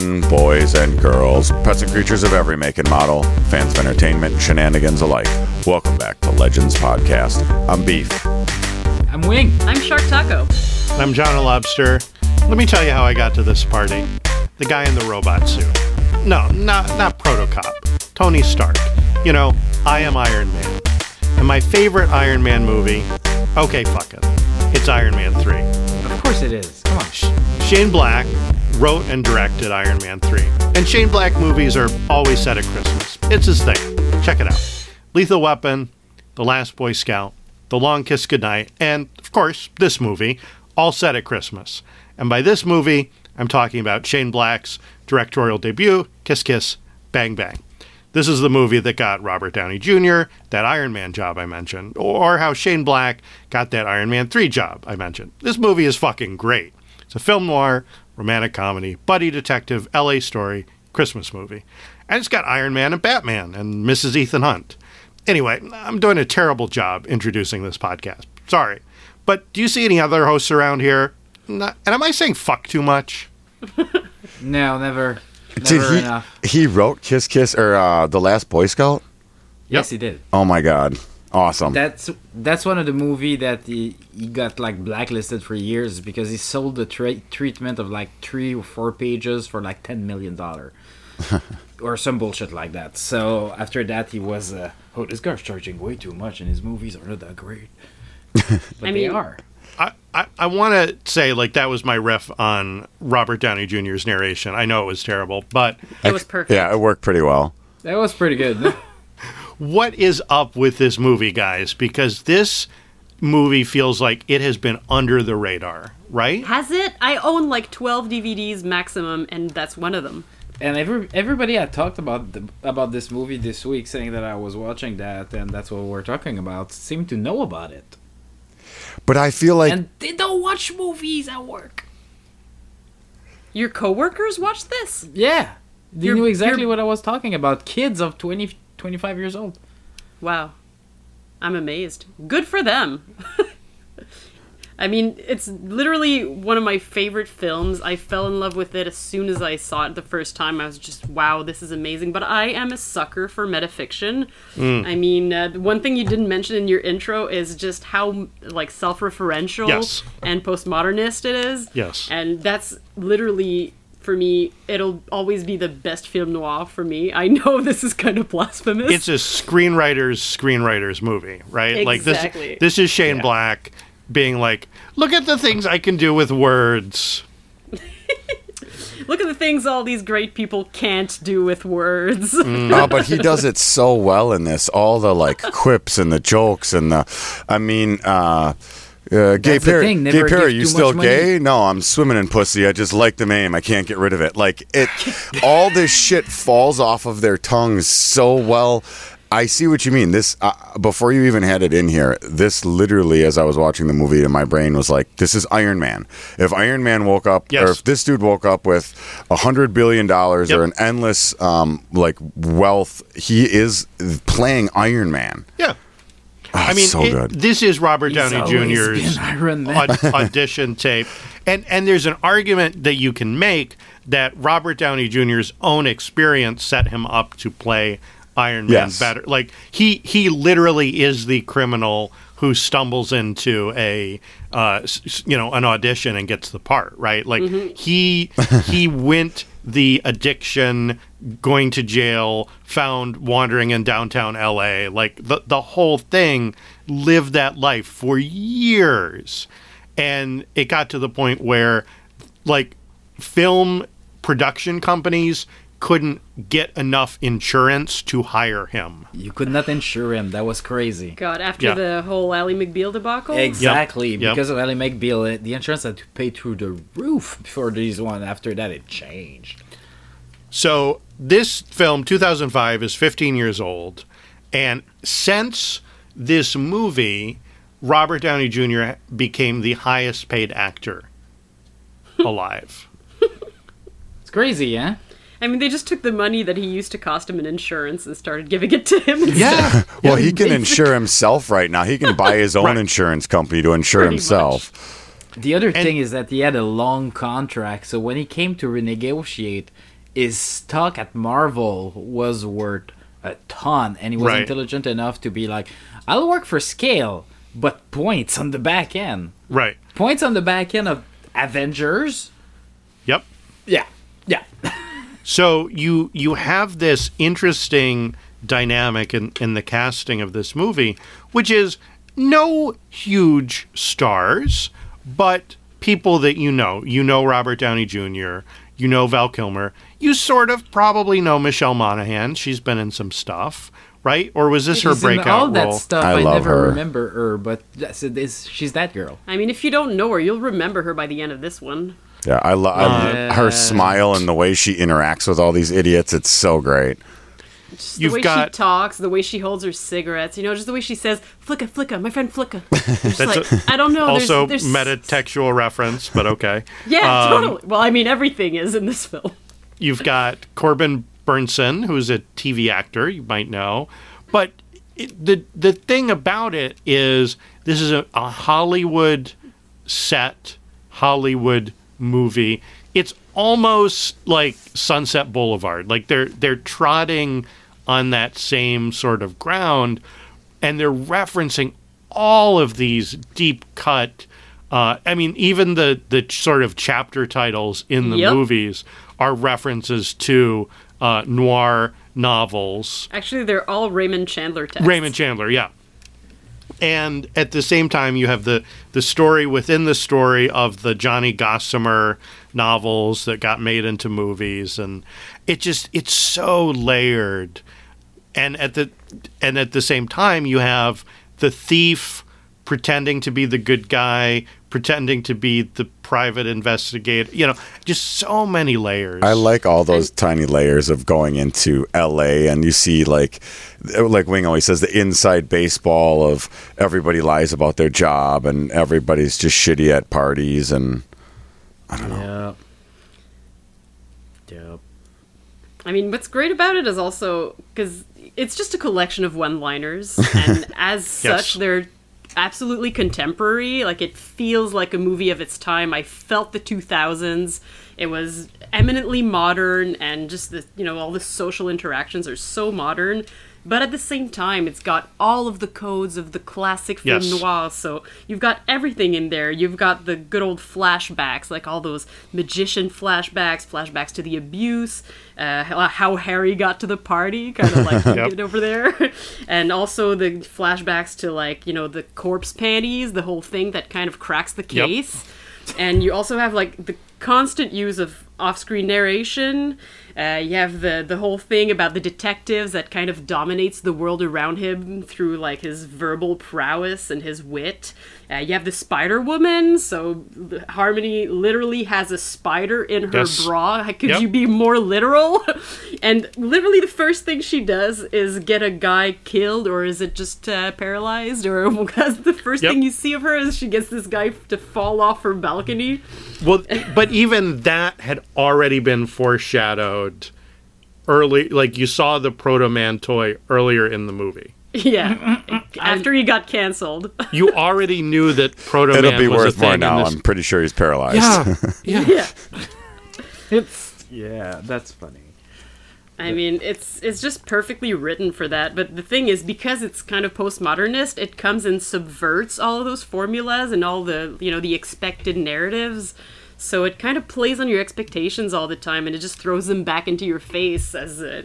men, boys, and girls, pets and creatures of every make and model, fans of entertainment and shenanigans alike. Welcome back to Legends Podcast. I'm Beef. I'm Wing. I'm Shark Taco. I'm John Lobster. Let me tell you how I got to this party. The guy in the robot suit. No, not Protocop. Tony Stark. You know, I am Iron Man. And my favorite Iron Man movie, okay, fuck it. It's Iron Man 3. Of course it is. Come on. Shane Black wrote and directed Iron Man 3. And Shane Black movies are always set at Christmas. It's his thing. Check it out. Lethal Weapon, The Last Boy Scout, The Long Kiss Goodnight, and, of course, this movie, all set at Christmas. And by this movie, I'm talking about Shane Black's directorial debut, Kiss Kiss, Bang Bang. This is the movie that got Robert Downey Jr. that Iron Man job I mentioned, or how Shane Black got that Iron Man 3 job I mentioned. This movie is fucking great. It's a film noir, romantic comedy, buddy detective, LA story, Christmas movie. And it's got Iron Man and Batman and Mrs. Ethan Hunt. Anyway, I'm doing a terrible job introducing this podcast. Sorry. But do you see any other hosts around here? And am I saying fuck too much? No, never. Did Never enough. he wrote Kiss Kiss or The Last Boy Scout? Yes, he did. Oh my god. Awesome. That's one of the movie that he got like blacklisted for years because he sold the treatment of like 3 or 4 pages for like $10 million. Or some bullshit like that. So after that he was this guy's charging way too much and his movies are not that great. But they are. I want to say, like, that was my riff on Robert Downey Jr.'s narration. I know it was terrible, but... It was perfect. Yeah, it worked pretty well. That was pretty good. What is up with this movie, guys? Because this movie feels like it has been under the radar, right? Has it? I own like 12 DVDs maximum, and that's one of them. And everybody had talked about this movie this week, saying that I was watching that, and that's what we're talking about, seemed to know about it. But I feel like... And they don't watch movies at work. Your coworkers watch this? Yeah. They You're- knew exactly you're- what I was talking about. Kids of 20, 25 years old. Wow. I'm amazed. Good for them. I mean, it's literally one of my favorite films. I fell in love with it as soon as I saw it the first time. I was just, wow, this is amazing. But I am a sucker for metafiction. Mm. I mean, one thing you didn't mention in your intro is just how, like, self-referential Yes. and postmodernist it is. Yes. And that's literally, for me, it'll always be the best film noir for me. I know this is kind of blasphemous. It's a screenwriter's movie, right? Exactly. Like, this is Shane Black being like, look at the things I can do with words. Look at the things all these great people can't do with words. Oh, but he does it so well in this. All the, like, quips and the jokes and the... I mean, Gay Perry, thing, never give you too still much money. gay? No, I'm swimming in pussy. I just like the name. I can't get rid of it. Like, all this shit falls off of their tongues so well. I see what you mean. This, before you even had it in here, this literally, as I was watching the movie, in my brain was like, this is Iron Man. If Iron Man woke up, Yes. or if this dude woke up with $100 billion Yep. or an endless, like, wealth, he is playing Iron Man. Yeah. Oh, I mean, so good. this is Robert Downey always Jr.'s been Iron Man. audition tape. And there's an argument that you can make that Robert Downey Jr.'s own experience set him up to play Iron Man Yes. better. Like, he literally is the criminal who stumbles into an audition and gets the part, right? Like, he went the addiction, going to jail, found wandering in downtown LA, like the whole thing, lived that life for years. And it got to the point where, like, film production companies couldn't get enough insurance to hire him. You could not insure him. That was crazy. God, after Yeah. the whole Ally McBeal debacle? Exactly. Yep. Because of Ally McBeal, the insurance had to pay through the roof for these one. After that, it changed. So this film, 2005, is 15 years old. And since this movie, Robert Downey Jr. became the highest paid actor alive. It's crazy, yeah? I mean, they just took the money that he used to cost him in insurance and started giving it to him instead. Yeah. Well, he can insure himself right now. He can buy his own Right. insurance company to insure Pretty himself. The other thing is that he had a long contract, so when he came to renegotiate, his stock at Marvel was worth a ton, and he was Right. intelligent enough to be like, I'll work for scale, but points on the back end. Right. Points on the back end of Avengers. Yep. Yeah. Yeah. So you have this interesting dynamic in the casting of this movie, which is no huge stars, but people that you know. You know Robert Downey Jr., you know Val Kilmer, you sort of probably know Michelle Monaghan. She's been in some stuff, right? Or was this her She's in breakout all that role? stuff. I I love never her. remember her, but she's that girl. I mean, if you don't know her, you'll remember her by the end of this one. Yeah, I love her smile and the way she interacts with all these idiots. It's so great. Just You've the way got- she talks, the way she holds her cigarettes, just the way she says, Flicka, Flicka, my friend Flicka. Just That's like, I don't know. Also, there's metatextual reference, but okay. Yeah, totally. Well, I mean, everything is in this film. You've got Corbin Burnson, who's a TV actor, you might know. But the thing about it is this is a Hollywood set, Hollywood movie. It's almost like Sunset Boulevard. Like they're trotting on that same sort of ground, and they're referencing all of these deep cut. I mean, even the sort of chapter titles in the Yep. movies are references to noir novels. Actually, they're all Raymond Chandler texts. Raymond Chandler, yeah. And at the same time, you have the story within the story of the Johnny Gossamer novels that got made into movies, and it's so layered. And at the same time, you have the thief pretending to be the good guy, pretending to be the private investigator. Just so many layers. I like all those tiny layers of going into LA, and you see like Wing always says, the inside baseball of everybody lies about their job and everybody's just shitty at parties, and I don't know. Yep. I mean, what's great about it is also because it's just a collection of one-liners, and as such, they're absolutely contemporary. Like, it feels like a movie of its time. I felt the 2000s. It was eminently modern, and just all the social interactions are so modern. But at the same time, it's got all of the codes of the classic film noir. So you've got everything in there. You've got the good old flashbacks, like all those magician flashbacks to the abuse, how Harry got to the party, kind of like get over there. And also the flashbacks to the corpse panties, the whole thing that kind of cracks the case. And you also have the constant use of off-screen narration. You have the whole thing about the detectives that kind of dominates the world around him through his verbal prowess and his wit. You have the Spider Woman, so Harmony literally has a spider in her bra. Could you be more literal? And literally the first thing she does is get a guy killed, or is it just paralyzed? Or because the first thing you see of her is she gets this guy to fall off her balcony. Well, but even that had already been foreshadowed early. Like, you saw the Proto Man toy earlier in the movie. Yeah, after he got canceled. You already knew that Proto Man was It'll be worth a thing more now. in this. I'm pretty sure he's paralyzed. Yeah. That's funny. I mean, it's just perfectly written for that. But the thing is, because it's kind of postmodernist, it comes and subverts all of those formulas and all the the expected narratives. So it kind of plays on your expectations all the time, and it just throws them back into your face as a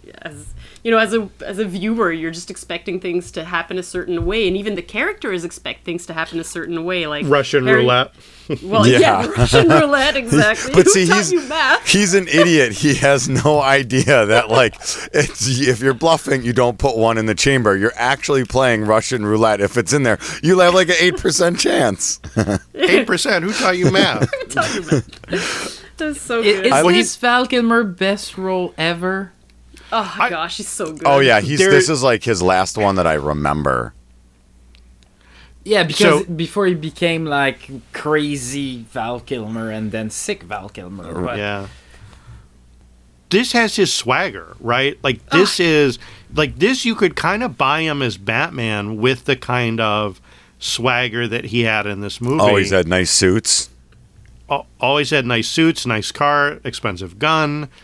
viewer. You're just expecting things to happen a certain way, and even the characters expect things to happen a certain way, like Russian Harry- roulette. Well, yeah, Russian roulette, exactly. But Who see, taught you math? he's an idiot. He has no idea that if you're bluffing, you don't put one in the chamber. You're actually playing Russian roulette. If it's in there, you'll have an 8% chance. 8%. Who taught you math? Who taught you math? That's so good. Is this Val Kilmer best role ever? Oh my gosh, he's so good. Oh yeah, this is his last one that I remember. Yeah, because before he became crazy Val Kilmer and then sick Val Kilmer. But Yeah. This has his swagger, right? This is this. You could kind of buy him as Batman with the kind of swagger that he had in this movie. Always had nice suits. Always had nice suits, nice car, expensive gun.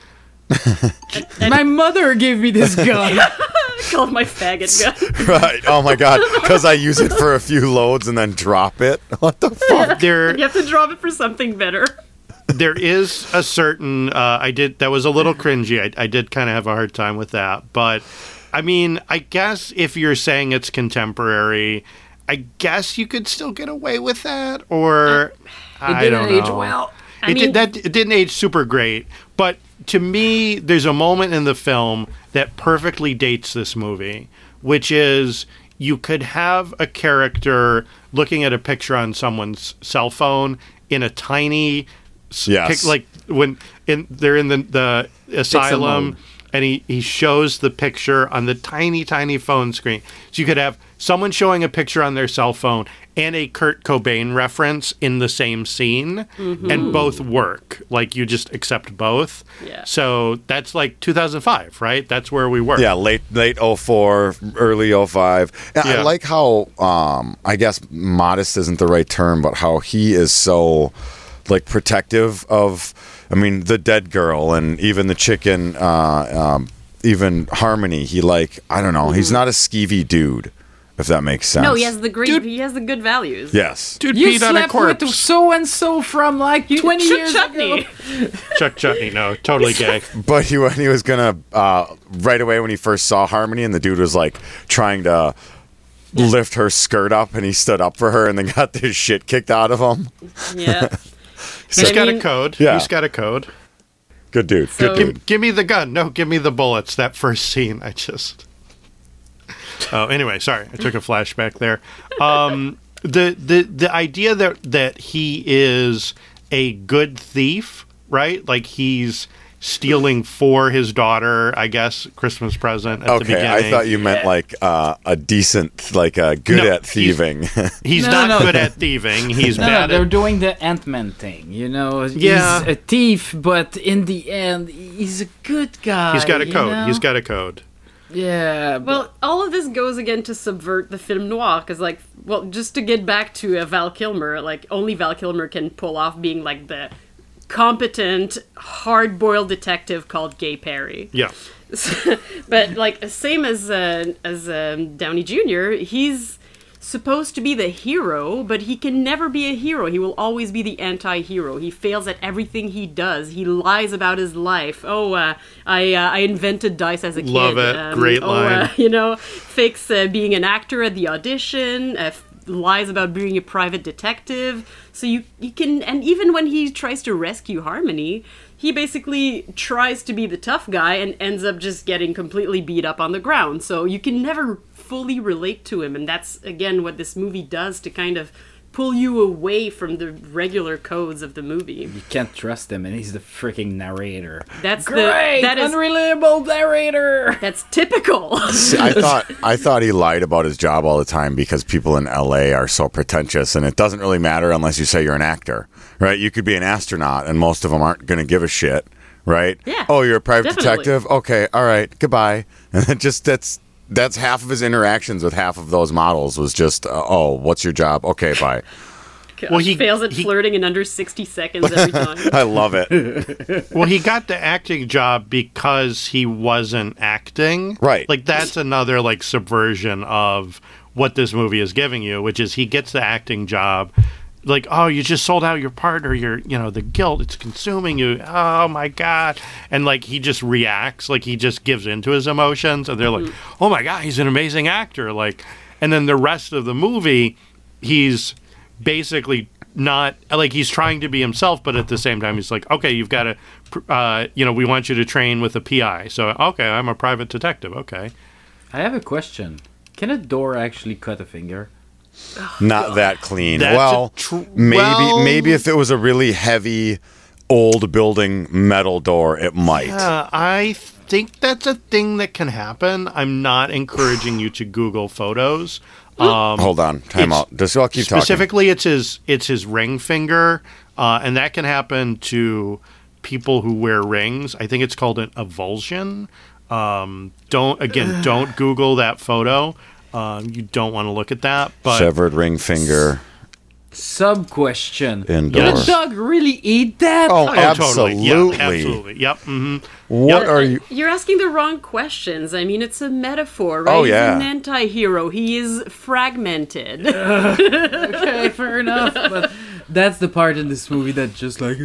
My mother gave me this gun. Called my faggot gun. Right. Oh my God. Because I use it for a few loads and then drop it. What the fuck? You have to drop it for something better. There is a certain that was a little cringy. I did kind of have a hard time with that, but I mean, I guess if you're saying it's contemporary, I guess you could still get away with that, or I don't know. Age well. It didn't age super great, but to me, there's a moment in the film that perfectly dates this movie, which is you could have a character looking at a picture on someone's cell phone in a tiny, like when they're in the asylum, and he shows the pixel on the tiny phone screen. So you could have someone showing a picture on their cell phone and a Kurt Cobain reference in the same scene, and both work. Like, you just accept both. Yeah. So that's like 2005, right? That's where we were. Yeah, late 04, early 05. Yeah. I like how, I guess modest isn't the right term, but how he is so, like, protective of, I mean, the dead girl and even the chicken, even Harmony. He, like, I don't know, he's not a skeevy dude, if that makes sense. No, he has the good values. Yes. Dude You peed on a slept corpse. with so and so from like 20 years Chutney. ago. Chuck Chutney, no, totally gay. But when he was gonna right away when he first saw Harmony and the dude was like trying to lift her skirt up and he stood up for her and then got this shit kicked out of him. Yeah. He's got a mean- code. Yeah. He's got a code. Good dude. So- Good dude. Give me the gun. No, give me the bullets. That first scene, I just... Oh, anyway, sorry. I took a flashback there. The idea that he is a good thief, right? Like, he's stealing for his daughter, I guess, Christmas present at the Okay, beginning. I thought you meant like a decent, like good No, at thieving. He's No, not no. good at thieving. He's No, bad they're at... doing the Ant-Man thing, you know. Yeah. He's a thief, but in the end, he's a good guy. He's got a you code. know? He's got a code. Yeah. Well, all of this goes again to subvert the film noir, because, like, well, just to get back to Val Kilmer, like, only Val Kilmer can pull off being, like, the competent, hard-boiled detective called Gay Perry. Yeah. But, like, same as Downey Jr., he's supposed to be the hero, but he can never be a hero. He will always be the anti-hero. He fails at everything he does. He lies about his life. I invented dice as a kid. Love it. Great line. Fakes being an actor at the audition. Lies about being a private detective. So you can, and even when he tries to rescue Harmony, he basically tries to be the tough guy and ends up just getting completely beat up on the ground. So you can never fully relate to him, and that's again what this movie does to kind of pull you away from the regular codes of the movie. You can't trust him, and he's the freaking narrator. That's Great, that is unreliable narrator. that's typical. I thought he lied about his job all the time because people in LA are so pretentious, and it doesn't really matter unless you say you're an actor, right? You could be an astronaut, and most of them aren't going to give a shit, right? Yeah, Oh, you're a private definitely. detective? Okay, all right, goodbye. And it just that's half of his interactions with half of those models was just, oh, what's your job? Okay, bye. Well, he fails at flirting in under 60 seconds every time. I love it. Well, he got the acting job because he wasn't acting. Right. Like, that's another, like, subversion of what this movie is giving you, which is he gets the acting job. Like, oh, you just sold out your partner. The guilt, it's consuming you. Oh, my God. And, like, he just reacts. Like, he just gives into his emotions. And they're like, oh, my God, he's an amazing actor. Like, and then the rest of the movie, he's basically not, like, he's trying to be himself, but at the same time, he's like, okay, you've got to, we want you to train with a PI. So, okay, I'm a private detective. Okay. I have a question. Can a door actually cut a finger? Not that clean. That's Well, maybe if it was a really heavy, old building metal door, it might. I think that's a thing that can happen. I'm not encouraging you to Google photos. Hold on, time it's- out. Just I'll keep talking. Specifically, it's his ring finger, and that can happen to people who wear rings. I think it's called an avulsion. Don't Google that photo. You don't want to look at that. But Severed ring finger. Sub question. Indoor. Did a dog really eat that? Oh, Totally. absolutely. Yeah, absolutely. Yep. Mm-hmm. What are you? You're asking the wrong questions. I mean, it's a metaphor, right? Oh, yeah. He's an anti-hero. He is fragmented. Okay, fair enough. But that's the part in this movie that just like.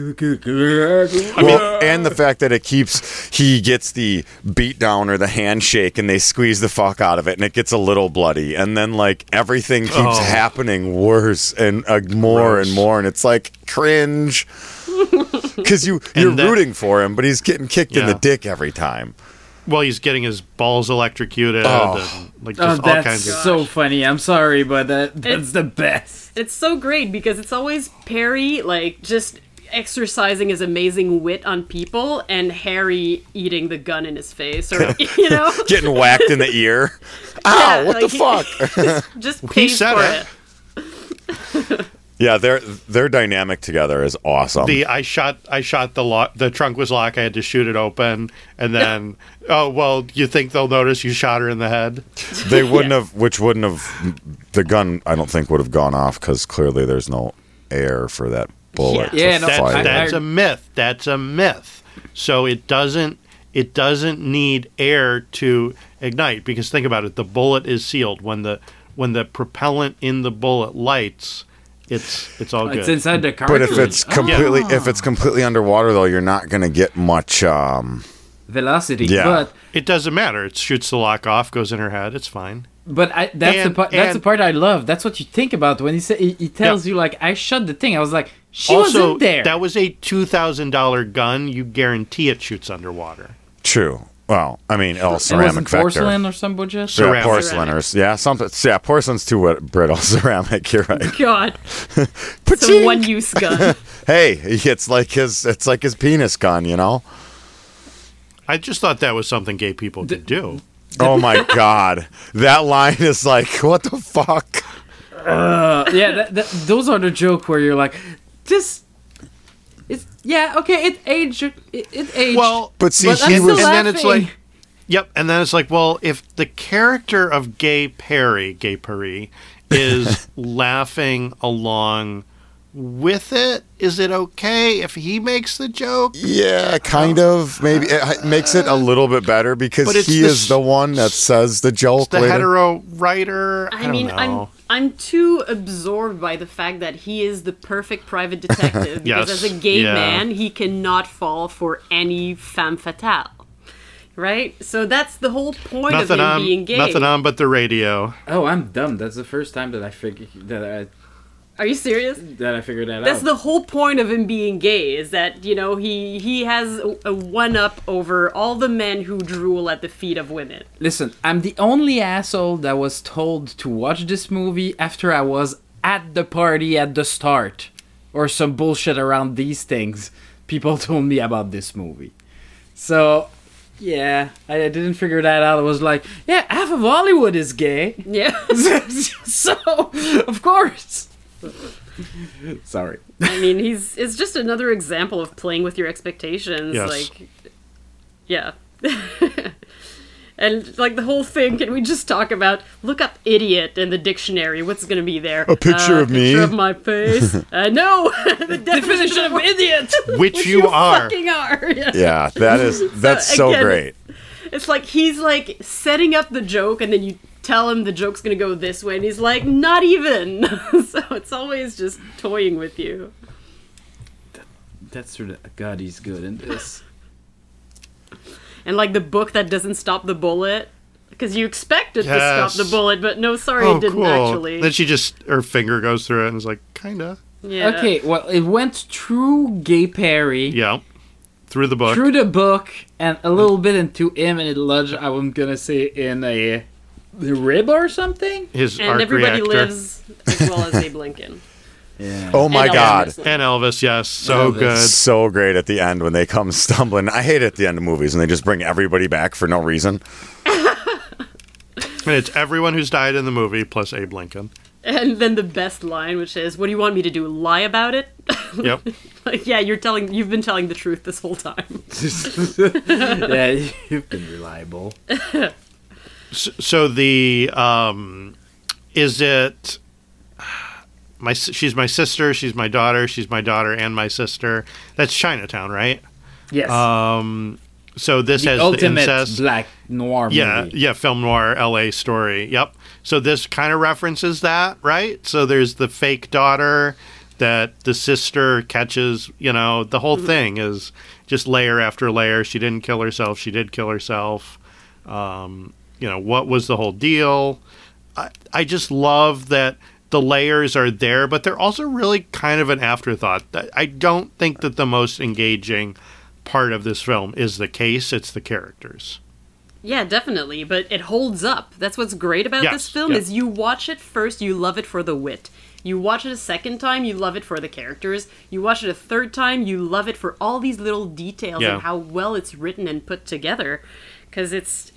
Well, and the fact that he gets the beat down or the handshake and they squeeze the fuck out of it and it gets a little bloody. And then, like, everything keeps happening worse and more Gross. and more. And it's like cringe. Because you're rooting for him, but he's getting kicked in the dick every time. Well, he's getting his balls electrocuted and like just all that's kinds of. so funny. I'm sorry, but that's the best. It's so great because it's always Perry, like, just exercising his amazing wit on people, and Harry eating the gun in his face, or, you know? Getting whacked in the ear. Ow, what like, the fuck? Just He pays said for it. it. Yeah, their dynamic together is awesome. I shot the trunk was locked. I had to shoot it open, and then you think they'll notice you shot her in the head? They wouldn't have, the gun I don't think would have gone off because clearly there's no air for that bullet. Yeah, to no, fire. That's a myth. That's a myth. So it doesn't need air to ignite, because think about it. The bullet is sealed. When the propellant in the bullet lights, it's all good. It's inside the But cartridge. if it's completely underwater though, you're not going to get much. Velocity. Yeah. It doesn't matter. It shoots the lock off, goes in her head. It's fine. But that's the part I love. That's what you think about when he tells you, like, I shot the thing. I was like, she Also, wasn't there. that was a $2,000 gun. You guarantee it shoots underwater. True. Well, I mean, it wasn't ceramic vector. porcelain or some bullshit. Yeah, Ceramic. porcelainers. Yeah, something. Yeah, porcelain's too brittle. Ceramic. You're right. God. It's Pachink! a one-use gun. Hey, it's like his penis gun, you know. I just thought that was something gay people could do. Oh my god, that line is like, what the fuck? Yeah, those are the joke where you're like, this. It's okay. It aged. It aged. Well, But see, But I'm he still was. and then it's laughing. like, yep, and then it's like, well, if the character of Gay Perry, is laughing along with it, is it okay if he makes the joke? Yeah, kind of. Maybe it makes it a little bit better because But it's he is the one that says the joke. The later. hetero writer. I I mean, don't know. I'm too absorbed by the fact that he is the perfect private detective, because Yes, as a gay yeah. man, he cannot fall for any femme fatale. Right? So that's the whole point of him being gay. Nothing on but the radio. Oh, I'm dumb. That's the first time that I figured Are you serious? that figured that That's out. the whole point of him being gay, is that, you know, he has a one-up over all the men who drool at the feet of women. Listen, I'm the only asshole that was told to watch this movie after I was at the party at the start, or some bullshit around these things. People told me about this movie, so yeah, I didn't figure that out. I was like, yeah, half of Hollywood is gay, Yeah. so of course. Sorry. I mean, it's just another example of playing with your expectations. Yes. Like, yeah. And, like, the whole thing, can we just talk about, look up idiot in the dictionary, what's going to be there? A picture of me? Picture of my face. No! The Definition of idiot. Which you are. fucking are. Yeah. Yeah, that's so again, great. It's like he's, like, setting up the joke, and then you tell him the joke's going to go this way, and he's like, not even! So it's always just toying with you. That's sort of God. He's good in this. And, like, the book that doesn't stop the bullet. Because you expect it to Yes. stop the bullet, but no, sorry, it didn't actually. Then her finger goes through it and is like, kinda. Yeah. Okay, well, it went through Gay Perry, Yeah. Through the book. through the book, and a little bit into him, and it lodged, I'm gonna say, in a rib or something? His And arc everybody reactor. lives as well as Abe Lincoln. Yeah. Oh my And god. Elvis. And Elvis, yes. So Elvis. good. So great at the end when they come stumbling. I hate at the end of movies and they just bring everybody back for no reason. And it's everyone who's died in the movie plus Abe Lincoln. And then the best line, which is, "What do you want me to do? Lie about it?" Yep. Like, yeah, you've been telling the truth this whole time. Yeah, you've been reliable. So the is it she's my sister, she's my daughter, she's my daughter and my sister. That's Chinatown, right? Yes. So this has the ultimate incest. black noir movie. Yeah, film noir LA story. Yep. So this kind of references that, right? So there's the fake daughter that the sister catches, the whole thing is just layer after layer. She didn't kill herself. She did kill herself. What was the whole deal? I just love that the layers are there, but they're also really kind of an afterthought. I don't think that the most engaging part of this film is the case. It's the characters. Yeah, definitely, but it holds up. That's what's great about this film is you watch it first, you love it for the wit. You watch it a second time, you love it for the characters. You watch it a third time, you love it for all these little details and how well it's written and put together. Because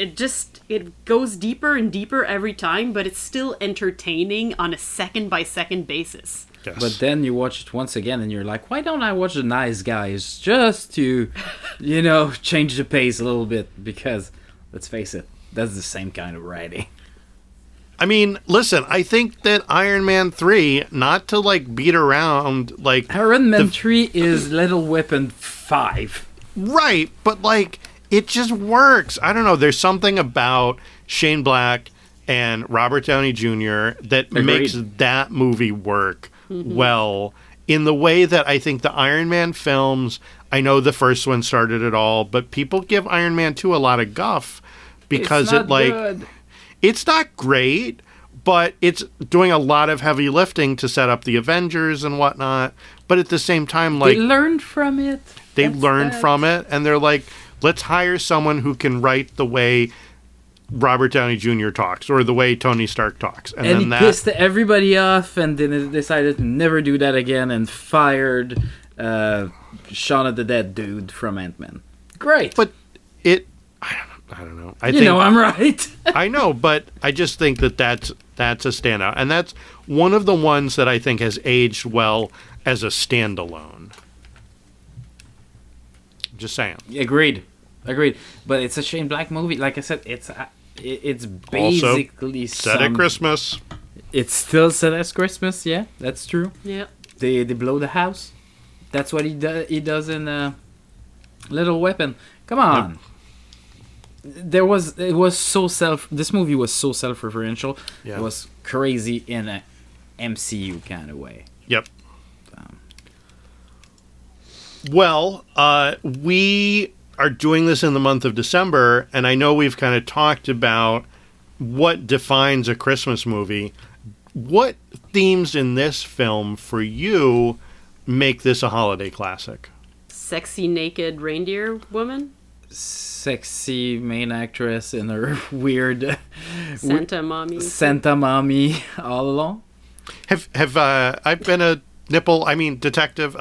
it goes deeper and deeper every time, but it's still entertaining on a second-by-second basis. Yes. But then you watch it once again and you're like, why don't I watch The Nice Guys just to, change the pace a little bit? Because, let's face it, that's the same kind of writing. I mean, listen, I think that Iron Man 3, not to, beat around, Iron Man 3 is Little Weapon 5. Right, but, it just works. I don't know. There's something about Shane Black and Robert Downey Jr. that makes that movie work well in the way that I think the Iron Man films, I know the first one started it all, but people give Iron Man 2 a lot of guff because good. It's not great, but it's doing a lot of heavy lifting to set up the Avengers and whatnot. But at the same time, they learned from it. They learned from it, and they're like, let's hire someone who can write the way Robert Downey Jr. talks or the way Tony Stark talks. And then he pissed everybody off and then decided to never do that again and fired Shaun of the Dead dude from Ant-Man. Great. But I don't know. I'm right. I know, but I just think that's a standout. And that's one of the ones that I think has aged well as a standalone. Just saying. Agreed. But it's a Shane Black movie. Like I said, it's basically also set at Christmas. It's still set at Christmas. Yeah, that's true. Yeah. They blow the house. That's what he does in Little Weapon. Come on. Yep. This movie was so self-referential. Yeah. It was crazy in a MCU kind of way. Yep. Well, we are doing this in the month of December, and I know we've kind of talked about what defines a Christmas movie. What themes in this film for you make this a holiday classic? Sexy naked reindeer woman? Sexy main actress in her weird Santa mommy all along. Have I been a detective?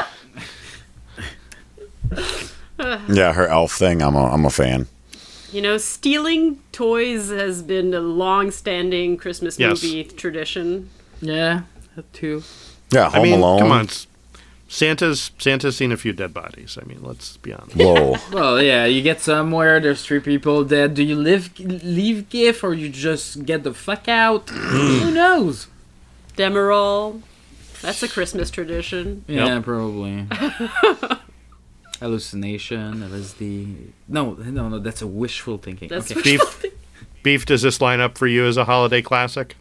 Yeah, her elf thing. I'm a fan. Stealing toys has been a long-standing Christmas movie tradition. Yeah, that too. Yeah, Home Alone. Come on. Santa's seen a few dead bodies. Let's be honest. Whoa. Well, yeah, you get somewhere, there's 3 people dead. Do you leave gift or you just get the fuck out? Who knows? Demerol. That's a Christmas tradition. Yeah, probably. Hallucination, LSD. No, that's a wishful thinking. That's okay. Beef, does this line up for you as a holiday classic?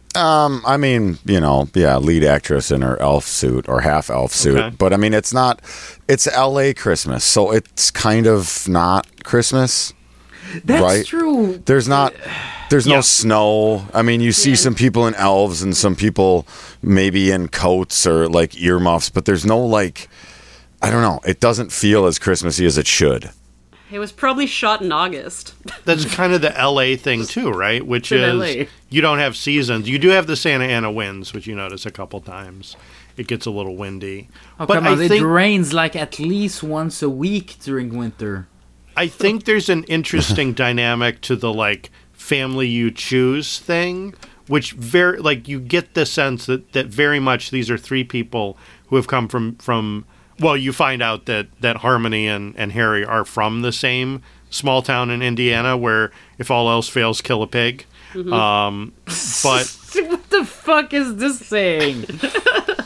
Lead actress in her elf suit or half elf suit. Okay. But it's LA Christmas, so it's kind of not Christmas. That's right? true. There's no snow. You see some people in elves and some people maybe in coats or earmuffs, but there's no I don't know. It doesn't feel as Christmassy as it should. It was probably shot in August. That's kind of the LA thing too, right? Which is LA. You don't have seasons. You do have the Santa Ana winds, which you notice a couple times. It gets a little windy. Oh, but come on. It rains at least once a week during winter. I think there's an interesting dynamic to the family you choose thing, which you get the sense that very much these are 3 people who have come from well, you find out that Harmony and Harry are from the same small town in Indiana where if all else fails, kill a pig. Mm-hmm. But what the fuck is this saying?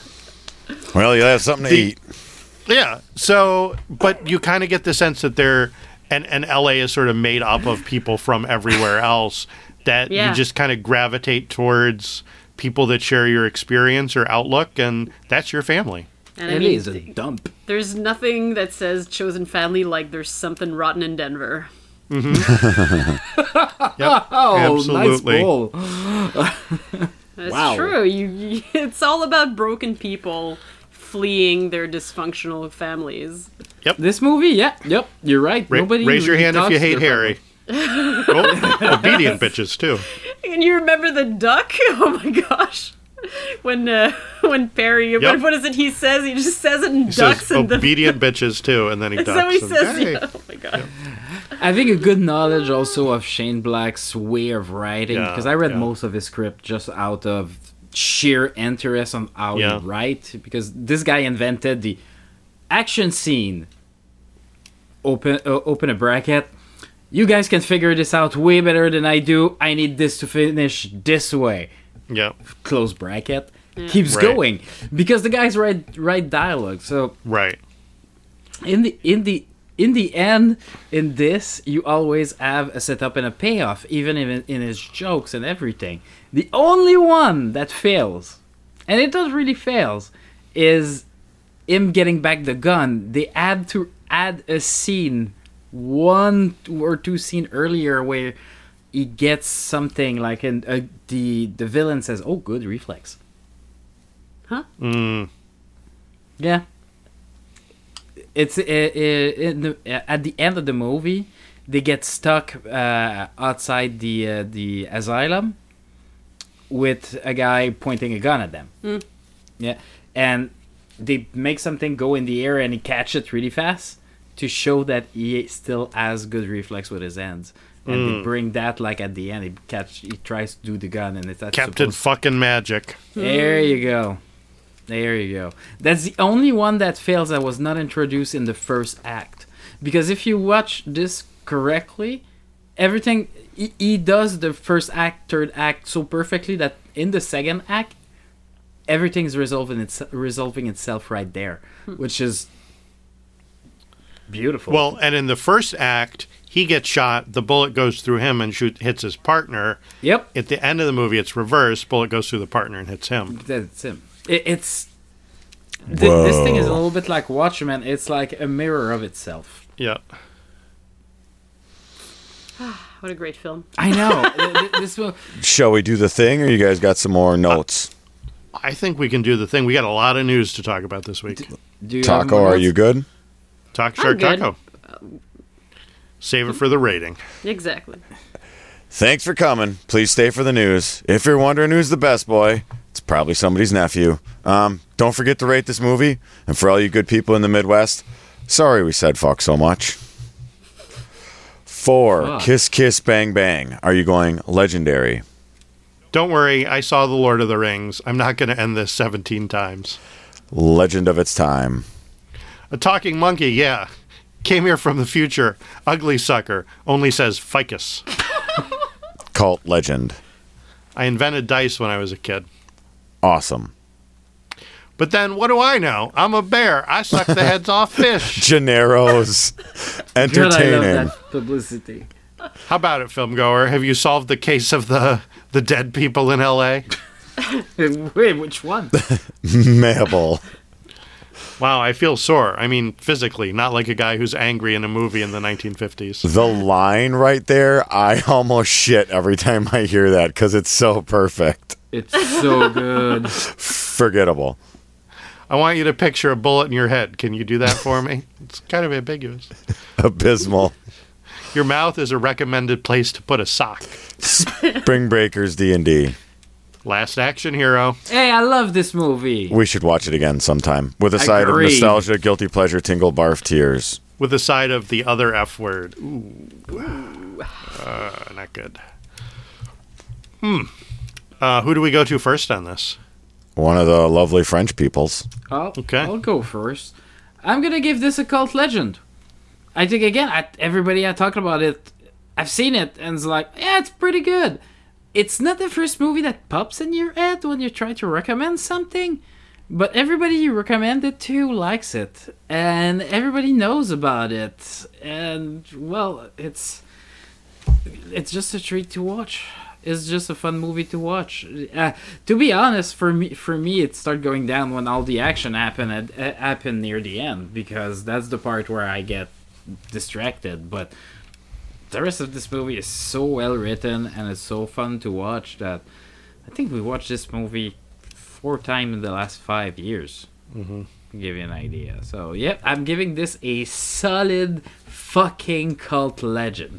Well, you'll have something to eat. Yeah. So, but you kind of get the sense that they're, and LA is sort of made up of people from everywhere else, that Yeah. you just kind of gravitate towards people that share your experience or outlook, and that's your family. And It is a dump. there's nothing that says chosen family like there's something rotten in Denver. Yep. Oh, Absolutely. nice bowl. That's Wow. true. It's all about broken people fleeing their dysfunctional families. This movie, yep, you're right. Nobody Raise your really hand if talks you to hate their Harry. Oh, obedient bitches, too. And you remember the duck? Oh my gosh. When Perry, what is it he says? He just says it in He ducks says and the obedient bitches, too, and then he Is ducks. that what he and, says? hey. Yeah. Oh my god. Having a good knowledge also of Shane Black's way of writing, Yeah, because I read yeah. most of his script just out of sheer interest on how Yeah. he write, because this guy invented the action scene. Open a bracket. You guys can figure this out way better than I do. I need this to finish this way. Yeah, Close bracket. Keeps Right. going because the guys write dialogue. So right. in the end, in this, you always have a setup and a payoff, even in his jokes and everything. The only one that fails, and it does really fails, is him getting back the gun. They had to add a scene, 1 or 2 scene earlier, where he gets something like, and the villain says, "Oh, good reflex." Huh? Yeah. It's at the end of the movie, they get stuck outside the asylum with a guy pointing a gun at them. Yeah, and they make something go in the air and he catch it really fast to show that he still has good reflex with his hands. And they bring that like at the end. He tries to do the gun and it's Captain fucking Magic. There you go. There you go. That's the only one that fails that was not introduced in the first act. Because if you watch this correctly, everything he does the first act, third act so perfectly that in the second act, everything's resolving itself right there, which is beautiful. Well, and in the first act, he gets shot, the bullet goes through him and hits his partner. Yep. At the end of the movie, it's reversed. Bullet goes through the partner and hits him. That's him. This thing is a little bit like Watchmen. It's like a mirror of itself. Yeah. What a great film. I know. This will. Shall we do the thing, or you guys got some more notes? I think we can do the thing. We got a lot of news to talk about this week. Do you have Taco, more are notes? you good? Talk I'm Shark good. Taco. Save it for the rating. Exactly. Thanks for coming. Please stay for the news. If you're wondering who's the best boy, it's probably somebody's nephew. Don't forget to rate this movie. And for all you good people in the Midwest, sorry we said fuck so much. 4, Fuck. Kiss Kiss Bang Bang. Are you going legendary? Don't worry, I saw The Lord of the Rings. I'm not going to end this 17 times. Legend of its time. A talking monkey, yeah. Came here from the future. Ugly sucker. Only says ficus. Cult legend. I invented dice when I was a kid. Awesome. But then, what do I know? I'm a bear. I suck the heads off fish. Gennaro's. God, I love Entertaining. that publicity. How about it, film goer? Have you solved the case of the dead people in L.A.? Wait, which one? Mabel. Wow, I feel sore. I mean, physically, not like a guy who's angry in a movie in the 1950s. The line right there, I almost shit every time I hear that because it's so perfect. It's so good. Forgettable. I want you to picture a bullet in your head. Can you do that for me? It's kind of ambiguous. Abysmal. Your mouth is a recommended place to put a sock. Spring Breakers D&D. Last Action Hero. Hey, I love this movie. We should watch it again sometime. With a side of Agreed. nostalgia, guilty pleasure, tingle, barf, tears. With the side of the other F word. Ooh. Not good. Who do we go to first on this? One of the lovely French peoples. Okay. I'll go first. I'm gonna give this a cult legend. I think again, everybody I talked about it, I've seen it, and it's like, yeah, it's pretty good. It's not the first movie that pops in your head when you try to recommend something, But everybody you recommend it to likes it, and everybody knows about it, and well, it's just a treat to watch. It's just a fun movie to watch. To be honest, for me, it started going down when all the action happened near the end, because that's the part where I get distracted. But the rest of this movie is so well written and it's so fun to watch that I think we watched this movie 4 times in the last 5 years. Mm-hmm. To give you an idea. So, yep, I'm giving this a solid fucking cult legend.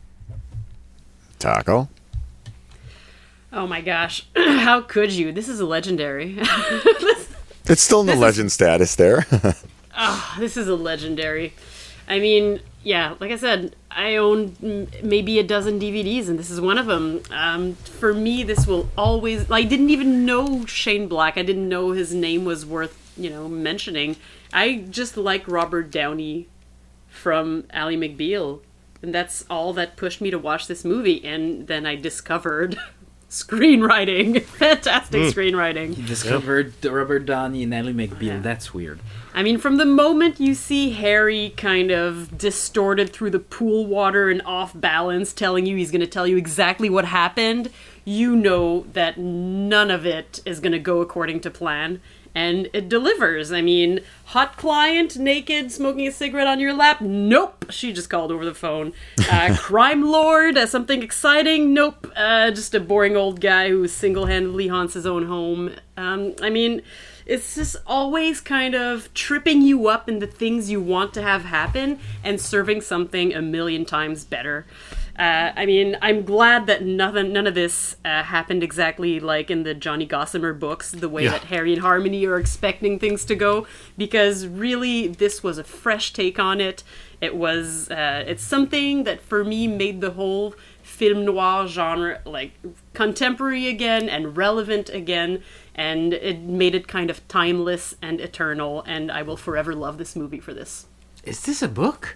Taco? Oh my gosh. How could you? This is a legendary. It's still in the legend status there. This is a legendary. I mean, yeah, like I said, I own maybe a dozen DVDs, and this is one of them. For me, this will always... I didn't even know Shane Black. I didn't know his name was worth, mentioning. I just like Robert Downey from Ally McBeal, and that's all that pushed me to watch this movie. And then I discovered... screenwriting. Fantastic screenwriting. You discovered Robert Downey and Ally McBeal. Yeah. That's weird. I mean, from the moment you see Harry kind of distorted through the pool water and off balance, telling you he's going to tell you exactly what happened, you know that none of it is going to go according to plan. And it delivers. I mean, hot client, naked, smoking a cigarette on your lap? Nope. She just called over the phone. Crime lord, something exciting? Nope. Just a boring old guy who single-handedly haunts his own home. I mean, it's just always kind of tripping you up in the things you want to have happen and serving something a million times better. I mean, I'm glad that none of this happened exactly like in the Johnny Gossamer books, the way that Harry and Harmony are expecting things to go, because really this was a fresh take on it. It was, it's something that for me made the whole film noir genre like contemporary again and relevant again, and it made it kind of timeless and eternal, and I will forever love this movie for this. Is this a book?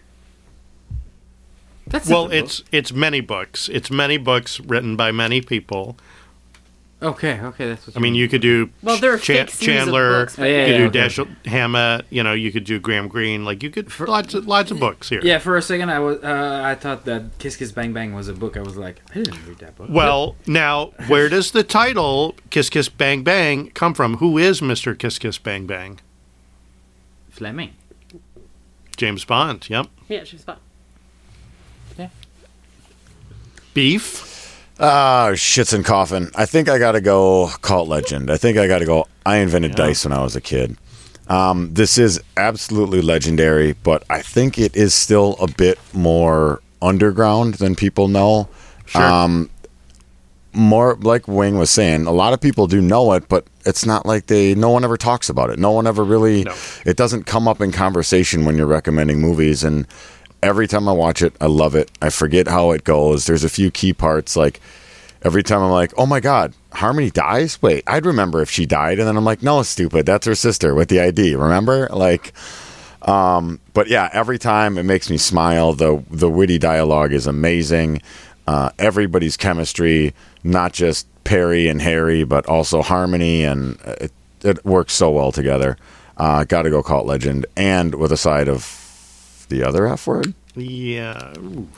It's many books. It's many books written by many people. Okay, that's what I mean. You could do there are fake Chandler. Books, you could do Dashiell Hammett. You could do Graham Greene. Like you could lots of books here. Yeah, for a second I thought that Kiss Kiss Bang Bang was a book. I was like, I didn't read that book. Well, now where does the title Kiss Kiss Bang Bang come from? Who is Mr. Kiss Kiss Bang Bang? Fleming. James Bond. Yep. Yeah, James Bond. Yeah. Beef. Shits and coffin. I think I gotta go cult legend. I think I gotta go I invented dice when I was a kid. This is absolutely legendary, but I think it is still a bit more underground than people know. Sure. More like Wing was saying, a lot of people do know it, but it's not like no one ever talks about it. No one ever really, it doesn't come up in conversation when you're recommending movies. And every time I watch it, I love it. I forget how it goes. There's a few key parts. Like every time I'm like, oh my God, Harmony dies? Wait, I'd remember if she died. And then I'm like, no, stupid. That's her sister with the ID. Remember? Like, but yeah, every time it makes me smile. The witty dialogue is amazing. Everybody's chemistry, not just Perry and Harry, but also Harmony, and it works so well together. Got to go cult legend, and with a side of the other F word. Yeah,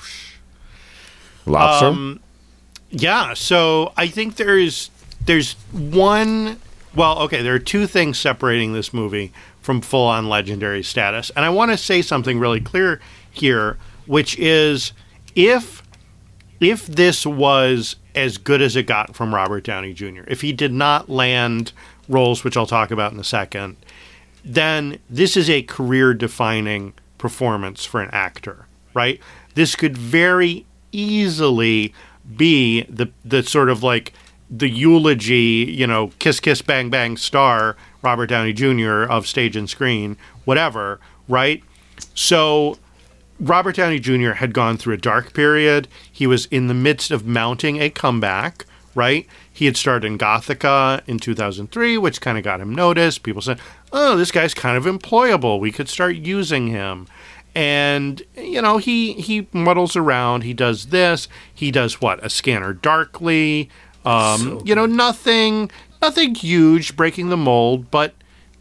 lobster. Yeah, so I think there's one. Well, okay, there are two things separating this movie from full-on legendary status, and I want to say something really clear here, which is if this was as good as it got from Robert Downey Jr., if he did not land roles, which I'll talk about in a second, then this is a career-defining performance for an actor, right? This could very easily be the sort of like the eulogy, Kiss Kiss Bang Bang star, Robert Downey Jr. of stage and screen, whatever, right? So Robert Downey Jr. had gone through a dark period. He was in the midst of mounting a comeback, right? He had starred in Gothica in 2003, which kind of got him noticed. People said, oh, this guy's kind of employable. We could start using him. And, he muddles around. He does this. He does what? A Scanner Darkly. Nothing huge, breaking the mold, but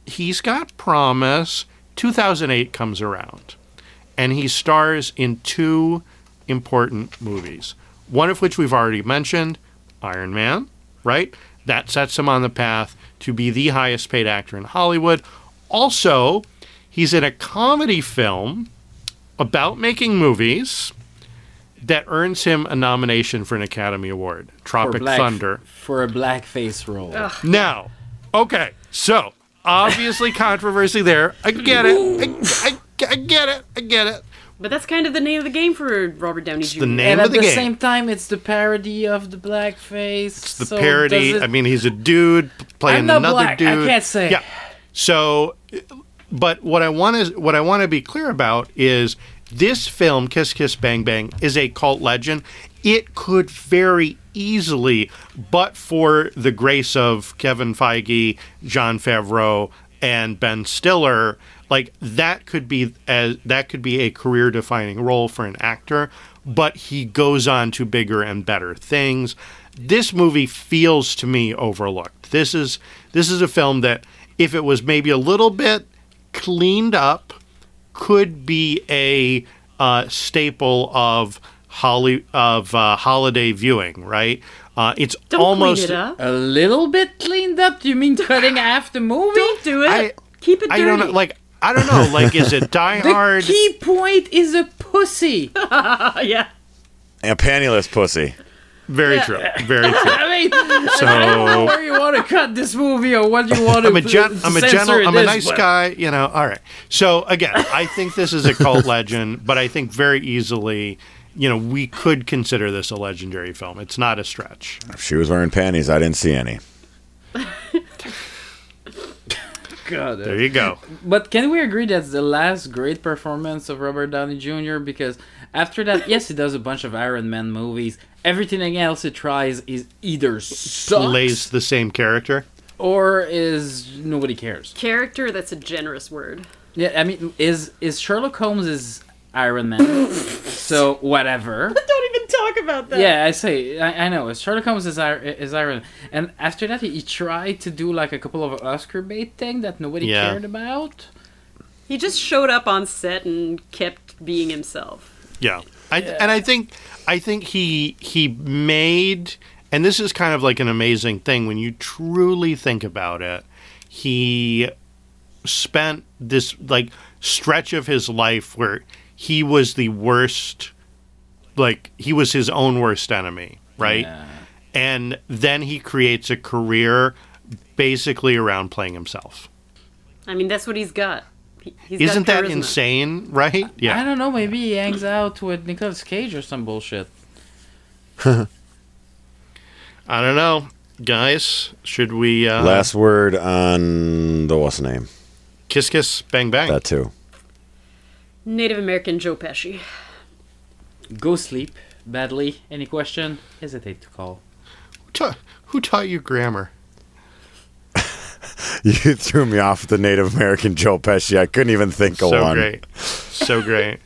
he's got promise. 2008 comes around, and he stars in two important movies, one of which we've already mentioned, Iron Man, right? That sets him on the path to be the highest paid actor in Hollywood. Also, he's in a comedy film about making movies that earns him a nomination for an Academy Award, Tropic Thunder. For a blackface role. Ugh. Now, okay, so obviously controversy there. I get it. I get it. But that's kind of the name of the game for Robert Downey Jr. The name And of at the the game. same time, it's the parody of the blackface. It's the parody. I mean, he's a dude playing I'm not another black. dude. I can't say. Yeah. So, but what I want to be clear about is this film, Kiss Kiss Bang Bang, is a cult legend. It could very easily, but for the grace of Kevin Feige, Jon Favreau, and Ben Stiller, like that could be a career-defining role for an actor. But he goes on to bigger and better things. This movie feels to me overlooked. This is a film that, if it was maybe a little bit cleaned up, could be a staple of holiday viewing, right? It's Don't almost clean it up. A little bit cleaned up? Do you mean cutting half the movie? Don't do it. I- Keep it dirty. I don't know. Like I don't know. Like, is it Die The Hard? key point is a pussy. Yeah. A pantyless pussy. Very true. Very true. I mean, I don't know where you want to cut this movie or what you want to I'm a nice guy, you know. All right. So again, I think this is a cult legend, but I think very easily, you know, we could consider this a legendary film. It's not a stretch. If she was wearing panties, I didn't see any. God, There you go. But can we agree that's the last great performance of Robert Downey Jr.? Because after that, yes, he does a bunch of Iron Man movies. Everything else he tries is either sucks Plays the same character. or is nobody cares. Character, that's a generous word. Yeah, I mean, is Sherlock Holmes is Iron Man, so whatever. Don't even talk about that. Yeah, I know. Sherlock Holmes is Iron Man. And after that, he tried to do like a couple of Oscar bait thing that nobody Yeah. cared about. He just showed up on set and kept being himself. Yeah. And I think he made, and this is kind of like an amazing thing when you truly think about it. He spent this like stretch of his life where he was the worst, like he was his own worst enemy, right? Yeah. And then he creates a career basically around playing himself. I mean, that's what he's got. He's Isn't got that charisma. insane, right? I don't know. Maybe he hangs out with Nicolas Cage or some bullshit. I don't know. Guys, should we Last word on the what's the name? kiss kiss bang bang? That too. Native American Joe Pesci. Go sleep badly. Any question? Hesitate to call. Who taught you grammar? You threw me off with the Native American Joe Pesci. I couldn't even think of So one. great. So great.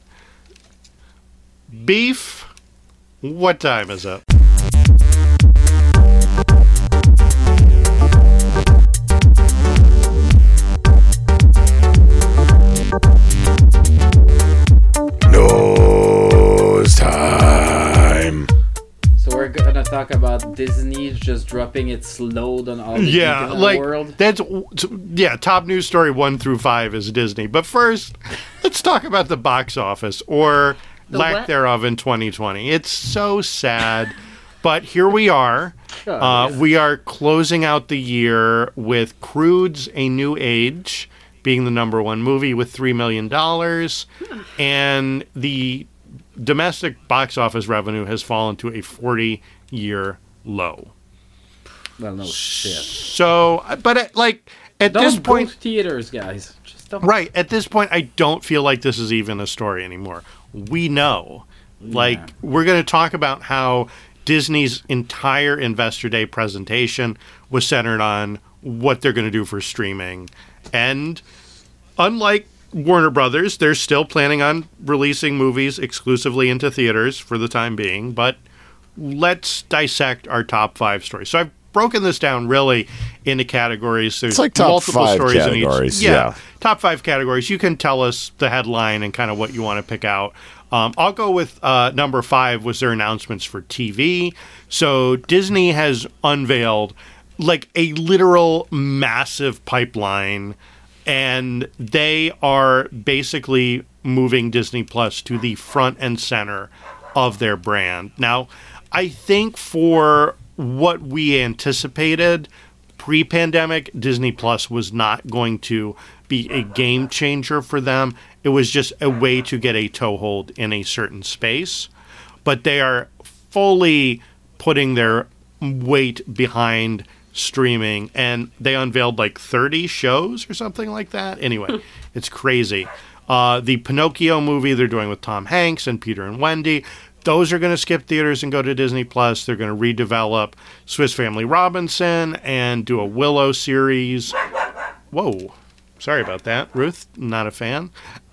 Beef, what time is it? Nose time. So we're gonna talk about Disney just dropping its load on all the Yeah, people in like the world. that's top news story 1 through 5 is Disney. But first, let's talk about the box office or The lack what? thereof in 2020. It's so sad, but here we are. Oh, We are closing out the year with Crude's A New Age being the number one movie with $3 million, and the domestic box office revenue has fallen to a 40-year low. Well, no shit. So, but at Don't this go point, to theaters, guys. Just don't. right, at this point, I don't feel like this is even a story anymore. We know. Like, we're going to talk about how Disney's entire Investor Day presentation was centered on what they're going to do for streaming. And unlike Warner Brothers, they're still planning on releasing movies exclusively into theaters for the time being. But let's dissect our top 5 stories. So I've broken this down really into categories. There's It's like top multiple 5 stories categories, in each. yeah. Top 5 categories. You can tell us the headline and kind of what you want to pick out. I'll go with number 5 was their announcements for TV. So Disney has unveiled like a literal massive pipeline, and they are basically moving Disney Plus to the front and center of their brand. Now, I think for what we anticipated pre-pandemic, Disney Plus was not going to be a game changer for them. It was just a way to get a toehold in a certain space. But they are fully putting their weight behind streaming, and they unveiled like 30 shows or something like that. Anyway, it's crazy. The Pinocchio movie they're doing with Tom Hanks and Peter and Wendy, those are going to skip theaters and go to Disney Plus. They're going to redevelop Swiss Family Robinson and do a Willow series. Whoa, sorry about that, Ruth. Not a fan.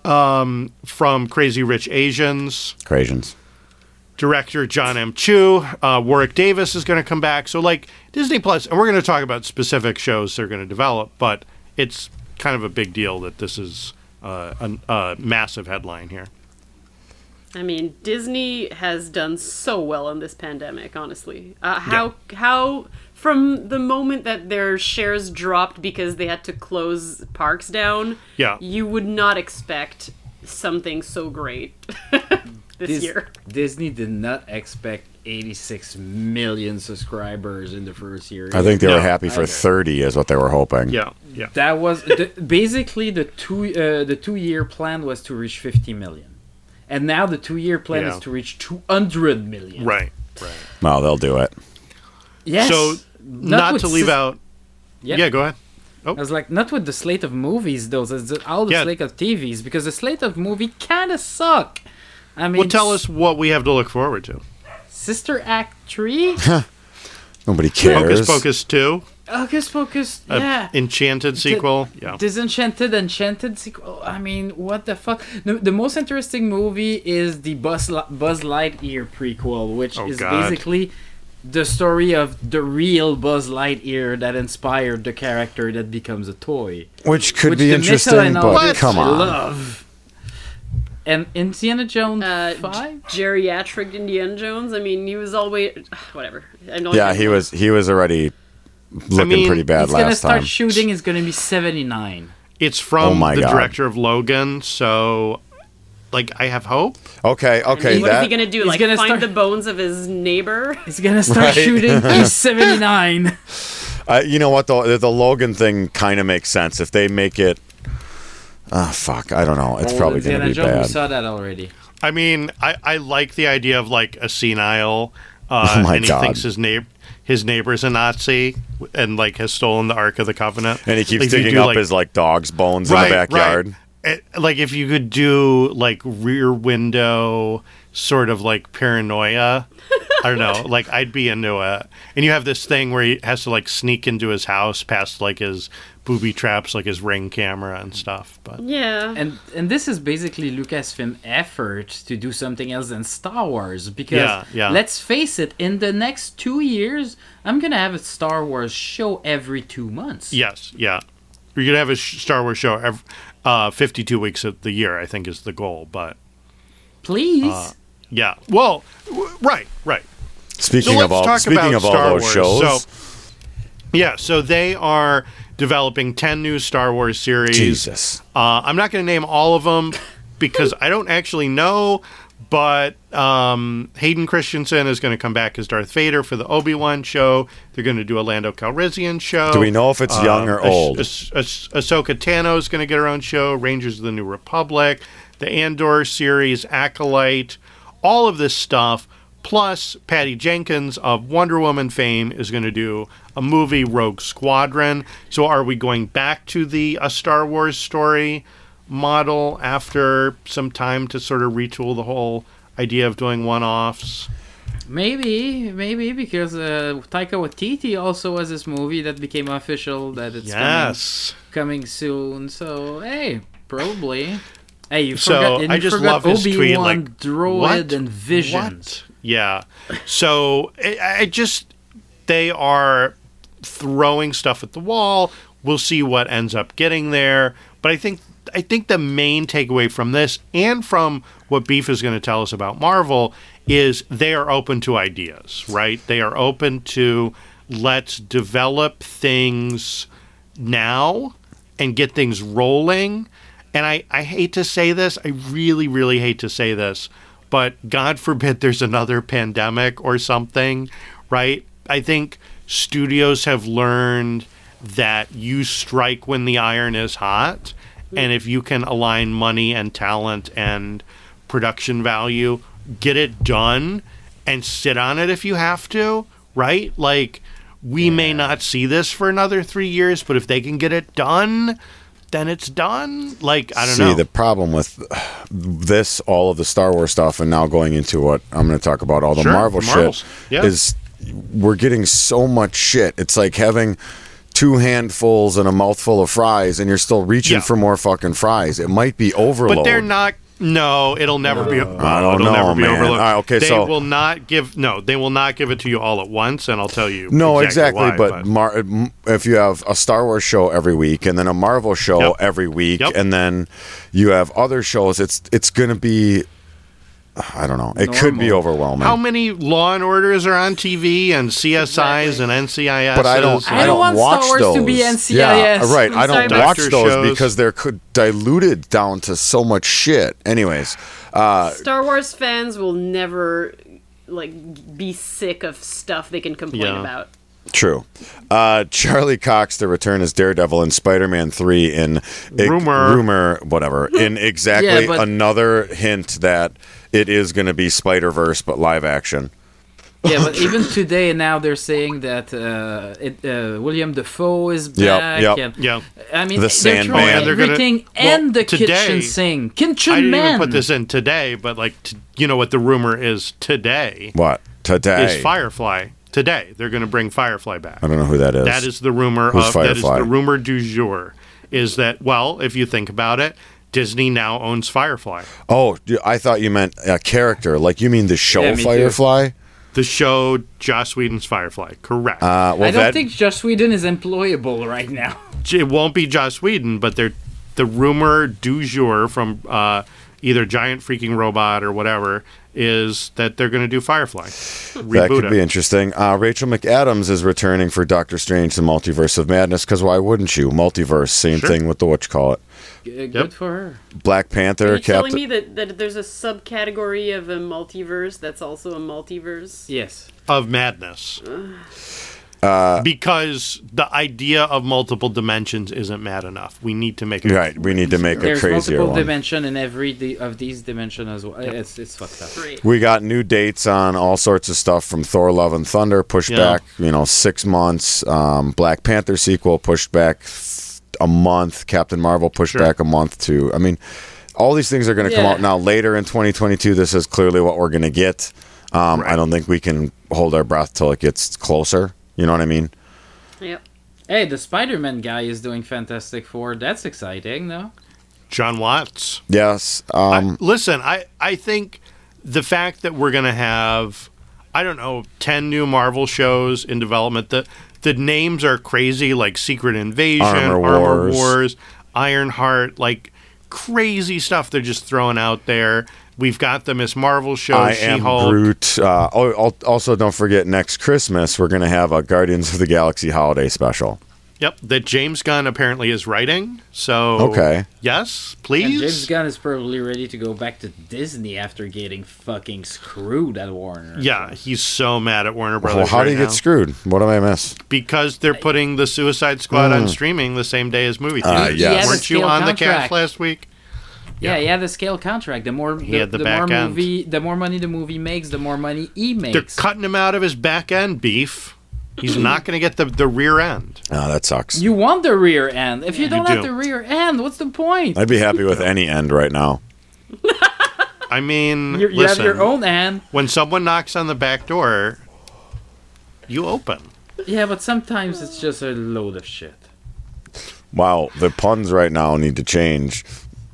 From Crazy Rich Asians. Crazians. Director John M. Chu, Warwick Davis is going to come back. So, like, Disney Plus, and we're going to talk about specific shows they're going to develop, but it's kind of a big deal that this is a massive headline here. I mean, Disney has done so well in this pandemic, honestly. How from the moment that their shares dropped because they had to close parks down, you would not expect something so great. This year. Disney did not expect 86 million subscribers in the first year. I think they were happy for 30 is what they were hoping. Yeah. That was basically the 2-year plan was to reach 50 million. And now the 2-year plan is to reach 200 million. Right. Well, they'll do it. Yes. So, not to leave out... Yep. Yeah, go ahead. I was like, not with the slate of movies, though. It's all the slate of TVs, because the slate of movie kind of suck. I mean, well, tell us what we have to look forward to. Sister Act 3? Nobody cares. Hocus Pocus 2? Hocus Pocus, yeah. Enchanted sequel? Disenchanted sequel. I mean, what the fuck? The most interesting movie is the Buzz Lightyear prequel, which is basically the story of the real Buzz Lightyear that inspired the character that becomes a toy. Which could be interesting, but come on. I love. And Indiana Jones 5? Geriatric Indiana Jones. I mean, he was always whatever. He was already looking pretty bad last time. He's gonna start shooting. It's gonna be 79. It's from the director of Logan, so like I have hope. Okay. What is he gonna do? Like find the bones of his neighbor? He's gonna start shooting. He's 79. You know what? The Logan thing kind of makes sense if they make it. Fuck, I don't know. It's probably going to be bad. We saw that already. I mean, I like the idea of like a senile, and he thinks his neighbor's a Nazi and like has stolen the Ark of the Covenant. And he keeps digging up his like dog's bones in the backyard. Right. Like if you could do like Rear Window sort of like paranoia, I don't know, like I'd be into it. And you have this thing where he has to like sneak into his house past like his booby traps, like his Ring camera and stuff. But and this is basically Lucasfilm effort to do something else than Star Wars, because let's face it, in the next 2 years I'm gonna have a Star Wars show every 2 months. You're gonna have a Star Wars show every 52 weeks of the year, I think is the goal. But please, well, right. Speaking of all those shows, so they are developing 10 new Star Wars series. Jesus. I'm not going to name all of them because I don't actually know, but Hayden Christensen is going to come back as Darth Vader for the Obi-Wan show. They're going to do a Lando Calrissian show. Do we know if it's young or old? Ahsoka Tano is going to get her own show. Rangers of the New Republic. The Andor series, Acolyte. All of this stuff. Plus, Patty Jenkins of Wonder Woman fame is going to do a movie, Rogue Squadron. So are we going back to the Star Wars story model after some time to sort of retool the whole idea of doing one-offs? Maybe because Taika Waititi also has this movie that became official that it's coming soon. So, hey, probably. Hey, you forgot, I just love his tweet, like, Droid what? And Vision. What? Yeah. So they are throwing stuff at the wall. We'll see what ends up getting there. But I think the main takeaway from this and from what Beef is going to tell us about Marvel is they are open to ideas, right? They are open to let's develop things now and get things rolling. And I hate to say this. I really, really hate to say this. But God forbid there's another pandemic or something, right? I think studios have learned that you strike when the iron is hot. And if you can align money and talent and production value, get it done and sit on it if you have to, right? Like, we may not see this for another 3 years, but if they can get it done, then it's done. Like, I don't know. See, the problem with this, all of the Star Wars stuff, and now going into what I'm going to talk about, all the Marvel shit, is we're getting so much shit. It's like having 2 handfuls and a mouthful of fries, and you're still reaching for more fucking fries. It might be overload. But they're not. No, it'll never be. I don't it'll know, never be man. overloaded. Okay, they so will not give. No, they will not give it to you all at once, and I'll tell you. No, exactly. exactly. Why, but if you have a Star Wars show every week, and then a Marvel show every week, and then you have other shows, it's going to be. I don't know. It could be overwhelming. how many Law and Orders are on TV and CSIs and NCIS? But I don't want watch Star Wars those. to be NCIS. Yeah, right. I don't sorry, watch Doctor those shows. because they're diluted down to so much shit. Anyways, Star Wars fans will never be sick of stuff they can complain about. true. Charlie Cox to return as Daredevil in Spider-Man 3 in Rumor, whatever, in exactly another hint that it is going to be Spider-Verse but live action. Yeah, but even today now they're saying that William Dafoe is back. Yep. I mean, The they're Sandman. trying They're everything and the kitchen sink. I didn't Man. even put this in today, but you know what the rumor is today? What? Today? Is Firefly. Today they're going to bring Firefly back. I don't know who that is. That is the rumor Who's of Firefly? that is the rumor du jour. Is that, well, if you think about it, Disney now owns Firefly. Oh, I thought you meant a character. Like you mean the show me Firefly? The show Joss Whedon's Firefly, correct. Well, I don't think Joss Whedon is employable right now. It won't be Joss Whedon, but the rumor du jour from either Giant Freaking Robot or whatever is that they're going to do Firefly. That could be interesting. Rachel McAdams is returning for Doctor Strange: The Multiverse of Madness, because why wouldn't you? Multiverse, same thing with the whatchamacallit. Good for her. Black Panther, Are you telling me that there's a subcategory of a multiverse that's also a multiverse? Yes. Of madness. Because the idea of multiple dimensions isn't mad enough. We need to make it Right, we need to make There's a crazier multiple one. dimension in every of these dimensions as well. It's fucked up. Great. We got new dates on all sorts of stuff from Thor: Love and Thunder pushed back, 6 months. Black Panther sequel pushed back a month. Captain Marvel pushed back a month too. I mean, all these things are going to come out now later in 2022. This is clearly what we're going to get. I don't think we can hold our breath till it gets closer. You know what I mean? Yep. Hey, the Spider-Man guy is doing Fantastic Four. That's exciting, though. John Watts. Yes. Listen, I think the fact that we're going to have, 10 new Marvel shows in development, the names are crazy, like Secret Invasion, Armor Wars, Ironheart, like crazy stuff they're just throwing out there. We've got the Miss Marvel show, I She-Hulk. am Groot. Also, don't forget, next Christmas, we're going to have a Guardians of the Galaxy holiday special. Yep, that James Gunn apparently is writing. So, Okay. Yes, And please. James Gunn is probably ready to go back to Disney after getting fucking screwed at Warner. Yeah, he's so mad at Warner Brothers. Well, how right do you now. get screwed? What did I miss? Because they're putting the Suicide Squad on streaming the same day as movie theaters. yes. He had a Weren't you scale on the contract. cast last week? Yeah, he had a scale contract. The more had the back more end. the more money the movie makes, the more money he makes. They're cutting him out of his back end beef. He's not going to get the rear end. Oh, that sucks. You want the rear end. If you don't have do. the rear end, what's the point? I'd be happy with any end right now. I mean, You listen, have your own end. when someone knocks on the back door, you open. Yeah, but sometimes it's just a load of shit. Wow, the puns right now need to change.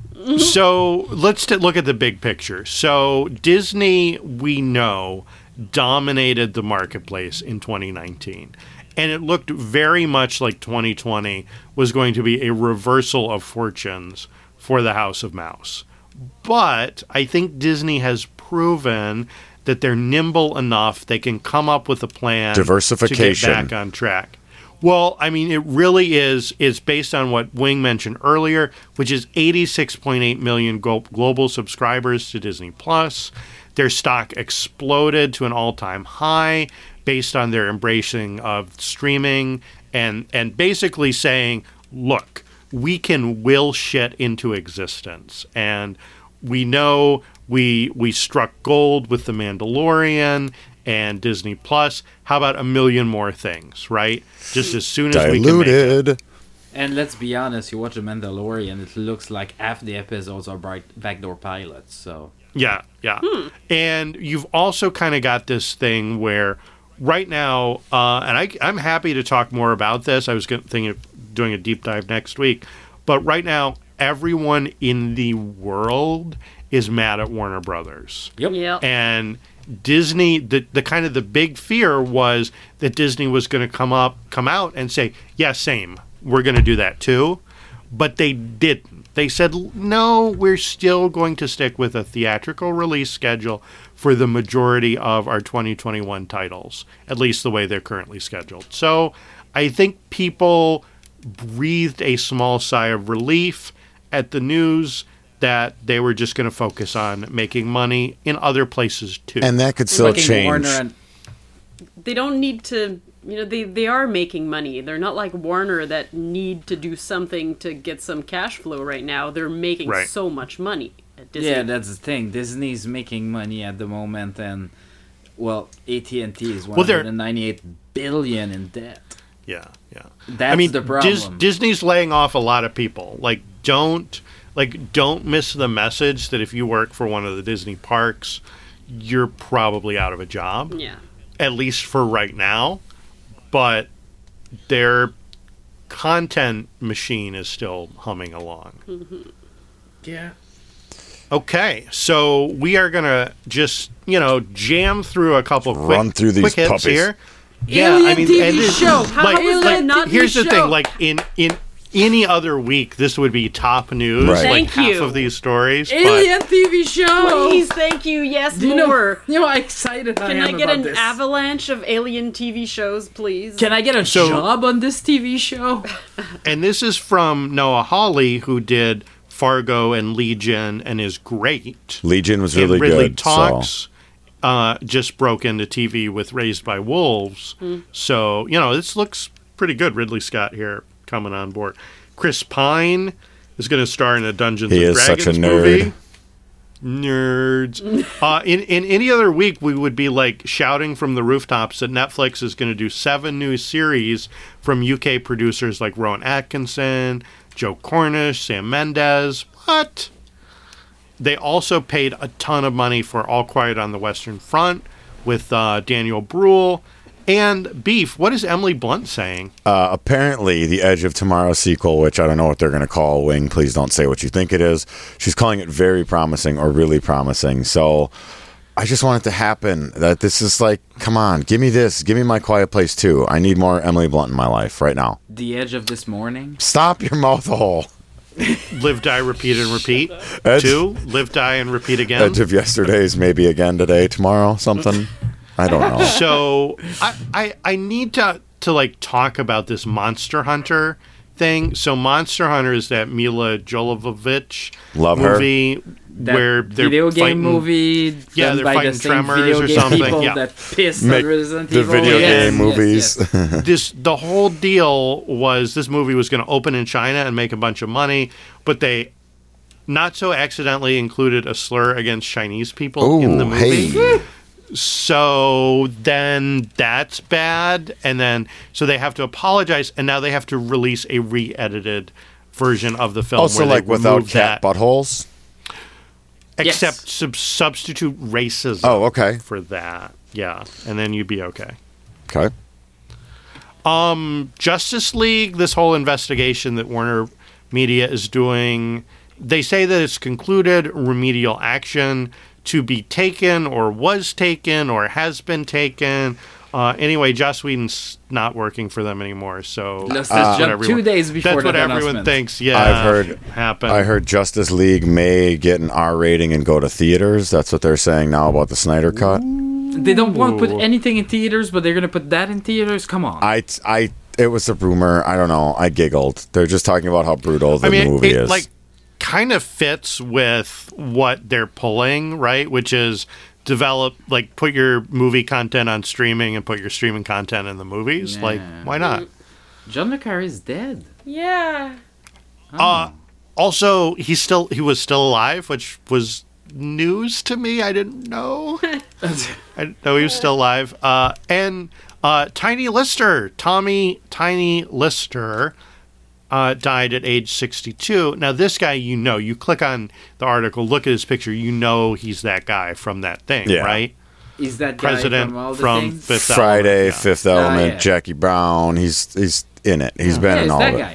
So let's look at the big picture. So Disney, we know, dominated the marketplace in 2019. And it looked very much like 2020 was going to be a reversal of fortunes for the House of Mouse. But I think Disney has proven that they're nimble enough, they can come up with a plan Diversification. to get back on track. Well, I mean, it really is based on what Wing mentioned earlier, which is 86.8 million global subscribers to Disney+. Their stock exploded to an all-time high based on their embracing of streaming and basically saying, look, we can will shit into existence. And we know we struck gold with The Mandalorian and Disney Plus. How about a million more things, right? Just as soon as we can make it. Diluted. And let's be honest, you watch The Mandalorian, it looks like half the episodes are backdoor pilots, so... Yeah. And you've also kind of got this thing where right now, and I'm happy to talk more about this. I was thinking of doing a deep dive next week. But right now, everyone in the world is mad at Warner Brothers. Yep. And Disney, the kind of the big fear was that Disney was going to come out and say, yeah, same. We're going to do that too. But they didn't. They said, no, we're still going to stick with a theatrical release schedule for the majority of our 2021 titles, at least the way they're currently scheduled. So I think people breathed a small sigh of relief at the news that they were just going to focus on making money in other places too. And that could still change. They don't need to, they are making money. They're not like Warner that need to do something to get some cash flow right now. They're making so much money at Disney. Yeah, that's the thing. Disney's making money at the moment, and, well, AT&T is Well, they're- $198 billion in debt. Yeah. That's the problem. Disney's laying off a lot of people. Don't miss the message that if you work for one of the Disney parks, you're probably out of a job. Yeah. At least for right now. But their content machine is still humming along. Mm-hmm. Yeah. Okay, so we are going to just, jam through a couple Run through these quick hits puppies. here. Alien TV and this- show. How is that not here's new the show? thing, in any other week, this would be top news, Right. Thank half you. of these stories. Alien TV show. Please, thank you. Yes, Do you know, more. you know how excited I Can am I get about an this? avalanche of alien TV shows, please? Can I get a So- job on this TV show? And this is from Noah Hawley, who did Fargo and Legion and is great. Legion was really and Ridley good. Talks just broke into TV with Raised by Wolves. So, this looks pretty good. Ridley Scott here coming on board. Chris Pine is going to star in a Dungeons He and is Dragons such a movie. Nerds. In any other week, we would be shouting from the rooftops that Netflix is going to do 7 new series from UK producers like Rowan Atkinson, Joe Cornish, Sam Mendes. What? They also paid a ton of money for All Quiet on the Western Front with Daniel Bruhl. And Beef, what is Emily Blunt saying? Apparently, the Edge of Tomorrow sequel, which I don't know what they're going to call, Wing, please don't say what you think it is. She's calling it very promising or really promising. So I just want it to happen. That this is come on, give me this. Give me My Quiet Place 2. I need more Emily Blunt in my life right now. The Edge of This Morning. Stop your mouth hole. Live, Die, Repeat, and Repeat. Edge, 2, Live, Die, and Repeat Again. Edge of Yesterday's, maybe again today, tomorrow, something. I don't know. So I need to talk about this Monster Hunter thing. So Monster Hunter is that Mila Jovovich Love her. movie That where they're video game fighting, movie Yeah, done they're by fighting the same Tremors video or game something, people yeah. that pissed Make on Resident the Evil. video Yes, game movies. yes. The whole deal was this movie was going to open in China and make a bunch of money, but they not so accidentally included a slur against Chinese people in the Ooh, movie. hey. So then that's bad. And then, so they have to apologize. And now they have to release a re-edited version of the film. Also, where they without remove cat that, buttholes? except substitute racism Oh, okay. for that. Yeah. And then you'd be okay. Okay. Justice League, this whole investigation that Warner Media is doing, they say that it's concluded, remedial action to be taken or was taken or has been taken Anyway, Joss Whedon's not working for them anymore, so Lost that's his job 2 days before that's what that everyone announcement. thinks. Yeah, happened. I heard Justice League may get an R rating and go to theaters. That's what they're saying now about the Snyder Cut. They don't want to put anything in theaters, but they're going to put that in theaters? Come on. It was a rumor. I don't know. I giggled. They're just talking about how brutal the movie is. Like, kind of fits with what they're pulling, right? Which is put your movie content on streaming and put your streaming content in the movies. Yeah. Like, why not? John le Carré is dead. Yeah. Also, he was still alive, which was news to me. I didn't know. I didn't know he was still alive. And Tiny Lister, Tommy Tiny Lister, died at age 62. Now, this guy, you click on the article, look at his picture, he's that guy from that thing, right? He's that guy President from all the from things? Fifth Friday, Element. Fifth Element, yeah. Jackie Brown. He's in it. He's been Yeah, in he's all that of it. guy.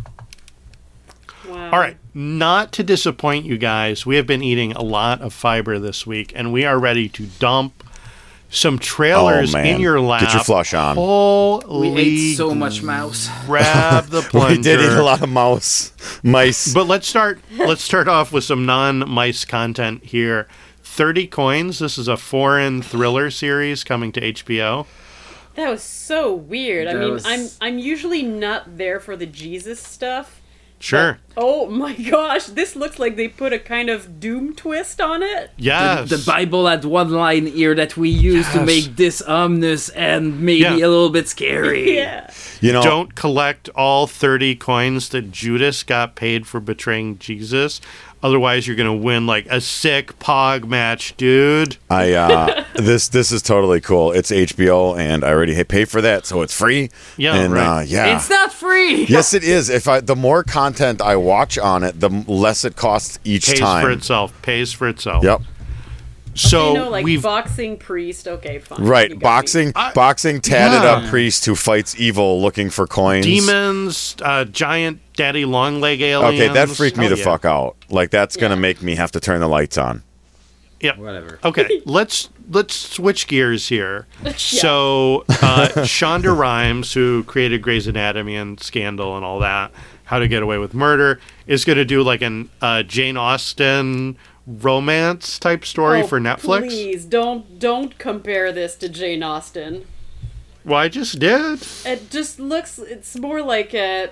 Wow. All right, not to disappoint you guys, we have been eating a lot of fiber this week, and we are ready to dump some trailers man. in your lap. Get your flush on. Holy We ate so much mouse. grab the plunger. We did eat a lot of mice. But let's start off with some non-mice content here. 30 Coins. This is a foreign thriller series coming to HBO. That was so weird. I That mean, was- I'm usually not there for the Jesus stuff. Sure. Oh my gosh, this looks like they put a kind of Doom twist on it. Yes. The Bible had one line here that we use to Yes. make this ominous and maybe Yeah. a little bit scary. Yeah. Don't collect all 30 coins that Judas got paid for betraying Jesus. Otherwise, you're going to win like a sick pog match, dude. This is totally cool. It's HBO, and I already pay for that, so it's free. Yeah, and, right. It's not free. Yes, it is. The more content I watch on it, the less it costs each Pays time. for itself. Pays for itself. Yep. So like we've boxing priest. Okay, fine. You Right, got me. boxing tatted Yeah. up priest who fights evil looking for coins. demons, giant daddy long leg aliens. Okay, that freaked me Oh, the yeah. fuck out. Like that's gonna Yeah. make me have to turn the lights on. Yep. Whatever. Okay, let's switch gears here. So, Shonda Rhimes, who created Grey's Anatomy and Scandal and all that, How to Get Away with Murder, is going to do like an Jane Austen romance type story for Netflix. Please don't compare this to Jane Austen. Well, I just did. It just looks. It's more like a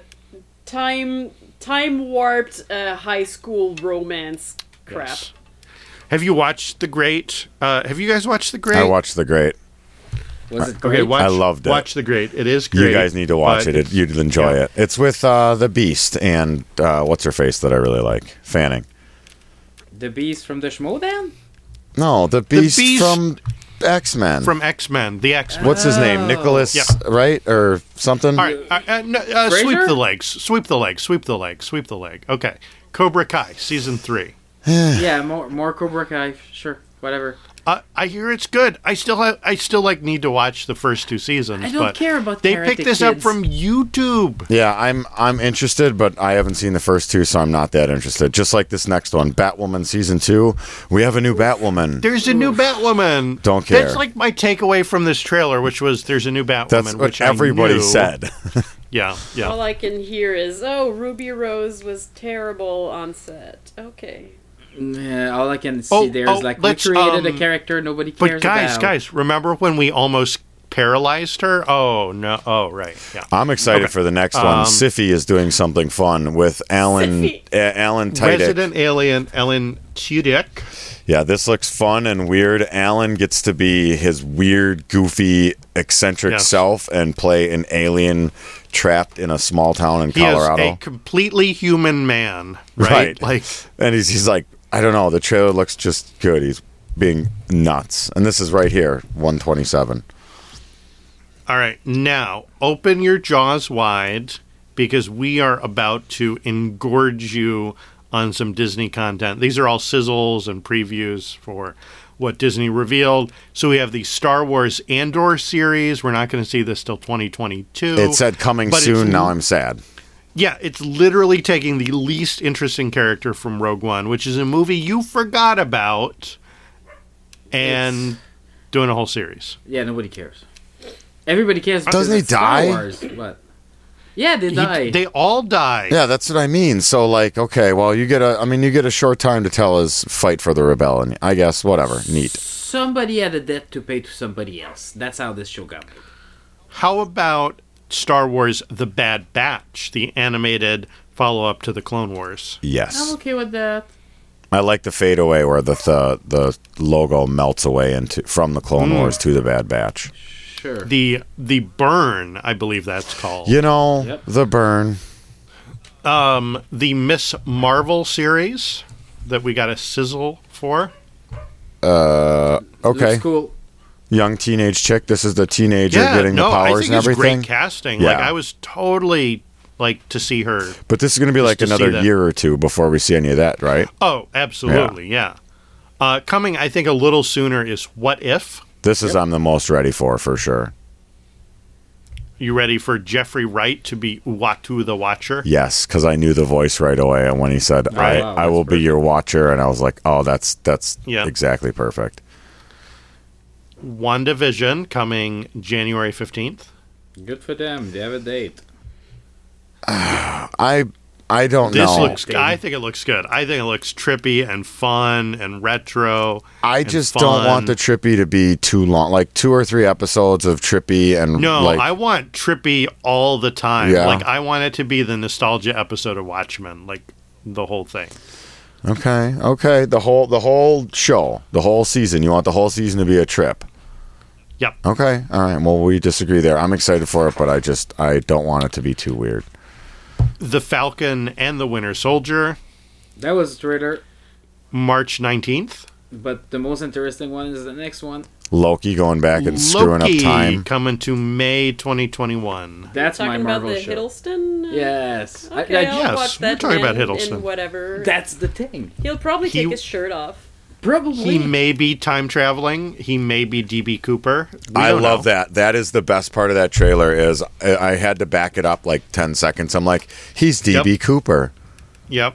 time warped high school romance crap. Yes. Have you watched The Great? Have you guys watched The Great? I watched The Great. Was it great? Okay, watch, I loved it. Watch The Great. It is great. You guys need to watch but it. You'd enjoy yeah. it. It's with the Beast and what's her face that I really like, Fanning. The Beast from the Schmodan? No, the Beast, Beast- from X-Men. From X-Men. The X-Men. What's his name? Nicholas, Yeah. right? Or something? All right, no, sweep Frasier? the legs. Sweep the leg. Sweep the leg. Sweep the leg. Okay. Cobra Kai, season 3. Yeah, more Cobra Kai. Sure, whatever. I hear it's good. I still need to watch the first 2 seasons. I don't but care about They Karate picked this up Kids. from YouTube. Yeah, I'm interested, but I haven't seen the first 2, so I'm not that interested. Just like this next one, Batwoman season 2. We have a new Batwoman. There's a new Batwoman. Don't care. That's like my takeaway from this trailer, which was there's a new Batwoman. That's what which I everybody knew. said. Yeah. All I can hear is, "Oh, Ruby Rose was terrible on set." Okay. Yeah, all I can see Oh, there is like we let's, created a character nobody cares But about. guys, remember when we almost paralyzed her? Oh no! Oh right, yeah. I'm excited Okay. for the next one. Siffy is doing something fun with Alan Siffy. Alan Tudyk. Resident alien Ellen Tudyk. Yeah, this looks fun and weird. Alan gets to be his weird, goofy, eccentric Yes. self and play an alien trapped in a small town in He Colorado. is a completely human man, right? Right. Like, And he's like, I don't know. The trailer looks just good. He's being nuts. And this is right here, 127. all right, now open your jaws wide because we are about to engorge you on some Disney content. These are all sizzles and previews for what Disney revealed. So we have the Star Wars Andor series. We're not going to see this till 2022. It said coming But soon. it's- Now I'm sad. Yeah, it's literally taking the least interesting character from Rogue One, which is a movie you forgot about, and doing a whole series. Yeah, nobody cares. Everybody cares. because Doesn't he it's Star die? Wars. What? Yeah, they die. They all die. Yeah, that's what I mean. So, like, okay, well, you get a short time to tell his fight for the rebellion. I guess, whatever. Neat. Somebody had a debt to pay to somebody else. That's how this show got made. How about Star Wars The Bad Batch, the animated follow-up to the Clone Wars? I'm Yes. okay with that. I like the fade away where the logo melts away from the Clone Wars to the Bad Batch. Sure. The Burn, I believe that's called. You know, Yep. the burn. The Miss Marvel series that we got a sizzle for. Okay. Looks cool. Young teenage chick. This is the teenager getting the I powers think and it's everything. great casting. Yeah. Like I was totally like to see her. But this is going to be like to see another that. year or two before we see any of that, right? Oh, absolutely, yeah. Coming, I think, a little sooner is What If? This is I'm the most ready for sure. You ready for Jeffrey Wright to be Uatu the Watcher? Yes, because I knew the voice right away, and when he said Right. Wow, I will that's be your watcher, and I was like, oh, that's Yeah. exactly perfect. WandaVision coming January 15th. Good for them. They have a date. I don't This know. I think it looks good. I think it looks trippy and fun and retro. I and just fun. don't want the Trippy to be too long, like 2 or 3 episodes of Trippy and No, like I want trippy all the time. Yeah. Like I want it to be the nostalgia episode of Watchmen, like the whole thing. okay, the whole show, the whole season. You want the whole season to be a trip. Yep. Okay, all right. Well, we disagree there. I'm excited for it, but I don't want it to be too weird. The Falcon and the Winter Soldier, That was a trailer. March 19th. But the most interesting one is the next one. Loki going back and screwing up Loki time. coming to May 2021. That's my Talking about Marvel the show. Hiddleston? Yes. Okay, I'll yes, watch we're that talking about man Hiddleston. in whatever. That's the thing. He'll probably He- take his shirt off. Probably. He may be time traveling. He may be DB Cooper. We I don't love know. that. That is the best part of that trailer. Is I had to back it up like 10 seconds. I'm like, he's DB Yep. Cooper. Yep.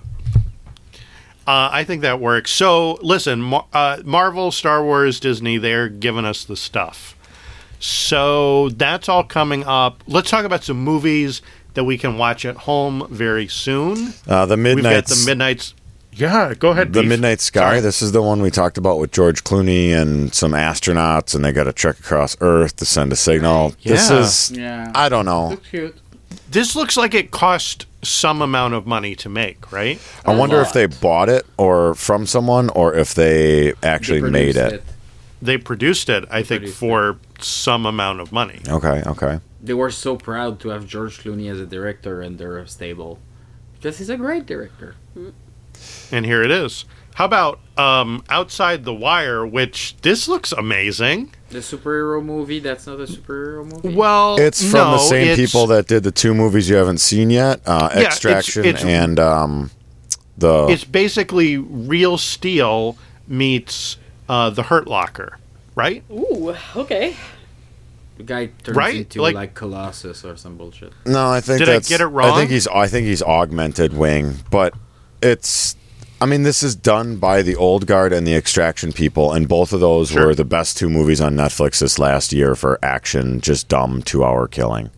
I think that works. So, listen, Marvel, Star Wars, Disney, they're giving us the stuff. So, that's all coming up. Let's talk about some movies that we can watch at home very soon. The We've got Midnight. the Midnight's. Yeah, go ahead. The Beef. Midnight Sky. Sorry. This is the one we talked about with George Clooney and some astronauts, and they got to trek across Earth to send a signal. This Yeah. is, Yeah. I don't know. Looks cute. This looks like it cost some amount of money to make, right? I wonder if lot. they bought it or from someone, or if they actually They made produced it. They produced it, I think, produced for some amount of money. Okay. They were so proud to have George Clooney as a director in their stable. Because he's a great director. And here it is. How about Outside the Wire, which this looks amazing. The superhero movie, that's not a superhero movie? Well, It's from the same it's- people that did the 2 movies you haven't seen yet, Extraction it's- and the. It's basically Real Steel meets The Hurt Locker, right? Ooh, okay. The guy turns Right? into Like- like Colossus or some bullshit. No, I think Did I that's. get it wrong? I think he's augmented Wing, but it's. I mean, this is done by the Old Guard and the Extraction people, and both of those Sure. were the best 2 movies on Netflix this last year for action, just dumb 2-hour killing.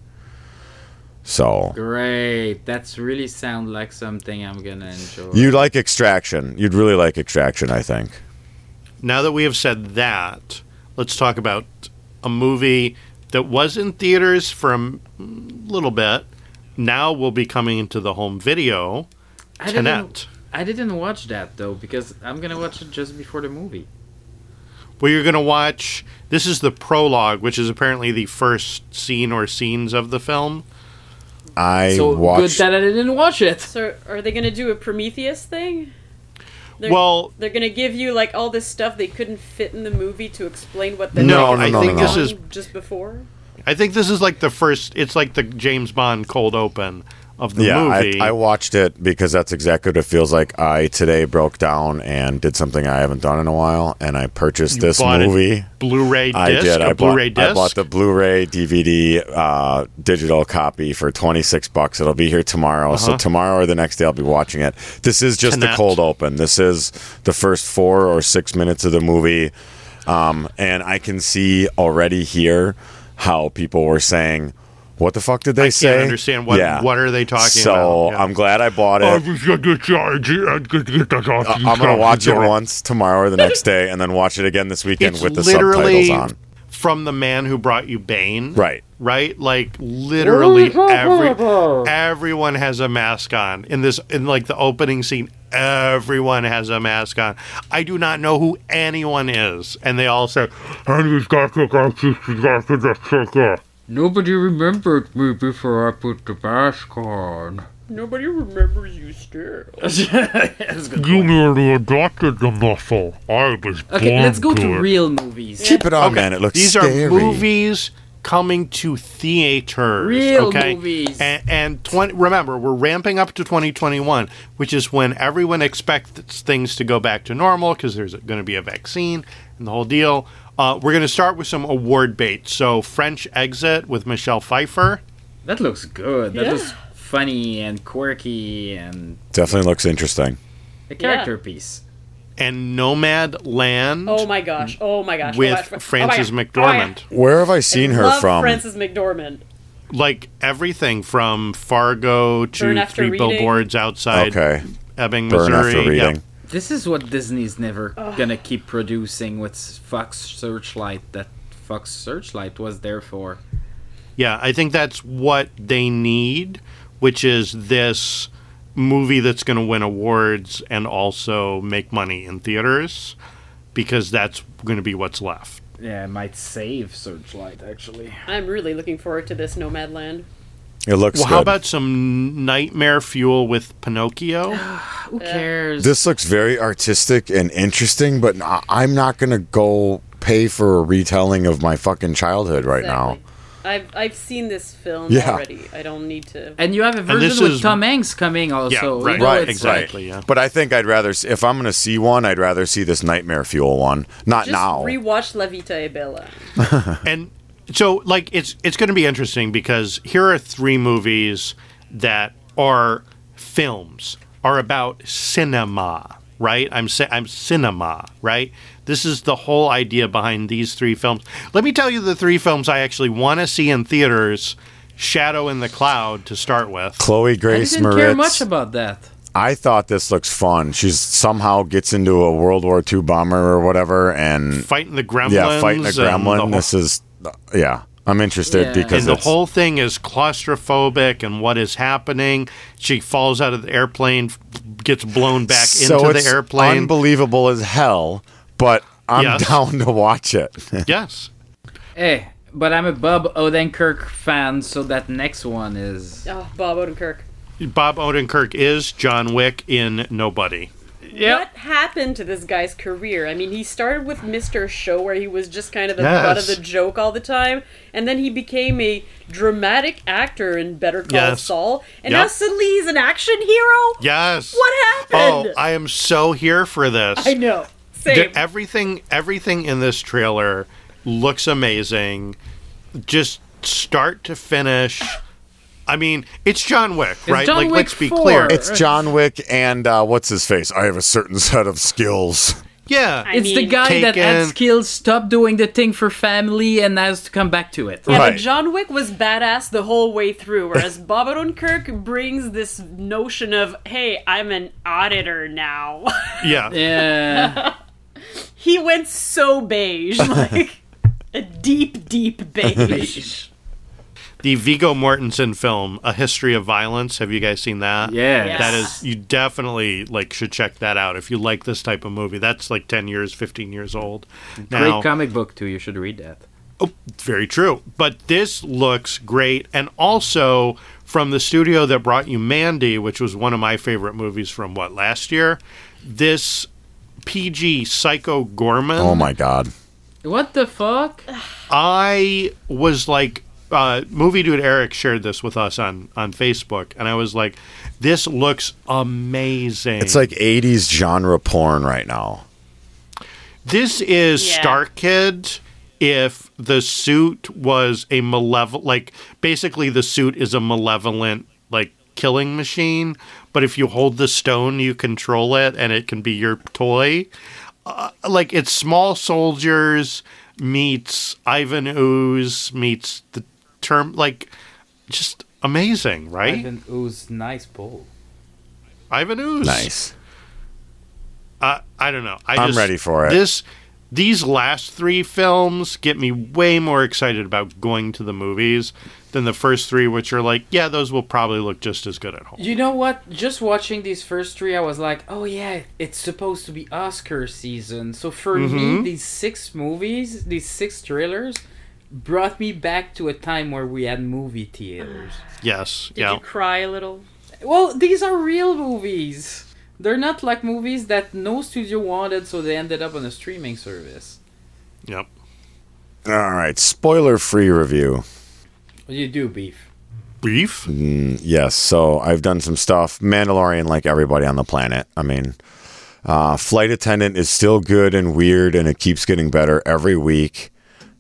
So Great. That's really sound like something I'm gonna enjoy. you'd like Extraction. You'd really like Extraction, I think. Now that we have said that, let's talk about a movie that was in theaters for a little bit. Now will be coming into the home video. Tenet. I didn't watch that though because I'm gonna watch it just before the movie. Well, you're going to watch. This is the prologue, which is apparently the first scene or scenes of the film. I So good watched. that I didn't watch it. So are they going to do a Prometheus thing? Well, They're going to give you like all this stuff they couldn't fit in the movie to explain what the No, thing no, was no, no, this no. is- just before. I think this is like the first. It's like the James Bond cold open of the Yeah, movie. I watched it because that's exactly what it feels like. I today broke down and did something I haven't done in a while, and I purchased this bought movie. a Blu-ray disc. I did. A Blu-ray disc. I bought the Blu-ray DVD digital copy for $26. It'll be here tomorrow. So tomorrow or the next day, I'll be watching it. This is just the Tenet. cold open. This is the first 4 or 6 minutes of the movie, and I can see already here how people were saying, what the fuck did they say? I can't understand what are they talking about. So I'm glad I bought it. I'm going to watch it once tomorrow or the next day and then watch it again this weekend with the subtitles on. From the man who brought you Bane. Right. Right? Like, literally everyone has a mask on. In like the opening scene, everyone has a mask on. I do not know who anyone is. And they all say, nobody remembered me before I put the mask on. Nobody remembers you still. You merely adopted the muscle. I was Okay, let's go to real movies. Keep it on, man. It looks These scary. are movies coming to theaters. Real movies. And remember, we're ramping up to 2021, which is when everyone expects things to go back to normal because there's going to be a vaccine and the whole deal. We're going to start with some award bait. So French Exit with Michelle Pfeiffer. That looks good. That looks funny and quirky and Definitely looks interesting. a character piece. And Nomad Land. Oh my gosh. With Frances McDormand. Where have I seen her from? Frances McDormand. Like everything from Fargo to Burn After Three Reading. Billboards Outside Ebbing, Burn Missouri. After Reading. This is what Disney's never gonna keep producing with Fox Searchlight that Fox Searchlight was there for. Yeah, I think that's what they need, which is this movie that's going to win awards and also make money in theaters, because that's going to be what's left. Yeah, it might save Searchlight, actually. I'm really looking forward to this Nomadland. It looks Well, good. how about some nightmare fuel with Pinocchio? Who cares? This looks very artistic and interesting, but I'm not going to go pay for a retelling of my fucking childhood right now. I've seen this film Yeah. already. I don't need to. And you have a this version with is- Tom Hanks coming also. Yeah, You right. know, Right, it's exactly, yeah. But I think I'd rather, if I'm going to see one, I'd rather see this Nightmare Fuel one. Not Just now. rewatch La Vita e Bella. And so, like, it's going to be interesting because here are three movies that are films, are about cinema, right? I'm cinema, right? This is the whole idea behind these three films. Let me tell you the three films I actually want to see in theaters. Shadow in the Cloud to start with. Chloe I Grace didn't Moretz. care much about that. I thought this looks fun. She's somehow gets into a World War II bomber or whatever, and Fighting the Gremlins. fighting a and the gremlin. whole- This is, I'm interested Yeah. because And the it's, whole thing is claustrophobic and what is happening. She falls out of the airplane, gets blown back so into it's the airplane. unbelievable as hell, but I'm Yes. down to watch it. Yes. Hey, but I'm a Bob Odenkirk fan, so that next one is... Oh, Bob Odenkirk. Bob Odenkirk is John Wick in Nobody. What happened to this guy's career? I mean, he started with Mr. Show, where he was just kind of the Yes. butt of the joke all the time, and then he became a dramatic actor in Better Call Yes. Saul, and Yep. now suddenly he's an action hero? Yes. What Oh, happened? I am so here for this. I know. Same. Everything in this trailer looks amazing. Just start to finish. I mean, it's John Wick, right? John like, Wick let's be 4. clear. It's John Wick and what's his face? I have a certain set of skills. Yeah. It's the guy that had Taken- skills, stopped doing the thing for family, and has to come back to it. Yeah, Right. but John Wick was badass the whole way through, whereas Bob Odenkirk brings this notion of, hey, I'm an auditor now. Yeah. Yeah. He went so beige, like a deep, deep beige. The Viggo Mortensen film, A History of Violence. Have you guys seen that? Yeah. Yes. That is, you definitely should check that out if you like this type of movie. That's like 10 years, 15 years old. Great comic book, too. You should read that. Oh, very true. But this looks great. And also from the studio that brought you Mandy, which was one of my favorite movies from, last year? This PG Psycho Gorman. Oh my god. What the fuck? I was like, Movie Dude Eric shared this with us on Facebook, and I was like, this looks amazing. It's like 80s genre porn right now. This is Yeah. Star Kid if the suit was a malevolent, basically the suit is a malevolent, killing machine, but if you hold the stone, you control it, and it can be your toy. It's small soldiers, meets Ivan Ooze meets the term, like, just amazing, right? Ivan Ooze, nice pull. Ivan Ooze. Nice. I don't know. I'm ready for it. These last three films get me way more excited about going to the movies than the first three, which are like, yeah, those will probably look just as good at home. You know what? Just watching these first three, I was like, oh yeah, it's supposed to be Oscar season. So for me, these 6 movies, these 6 trailers, brought me back to a time where we had movie theaters. Yes. Did you cry a little? Well, these are real movies. They're not like movies that no studio wanted, so they ended up on a streaming service. Yep. All right, spoiler-free review. What do you do, Beef? Beef? Yes, so I've done some stuff. Mandalorian, like everybody on the planet. I mean, Flight Attendant is still good and weird, and it keeps getting better every week.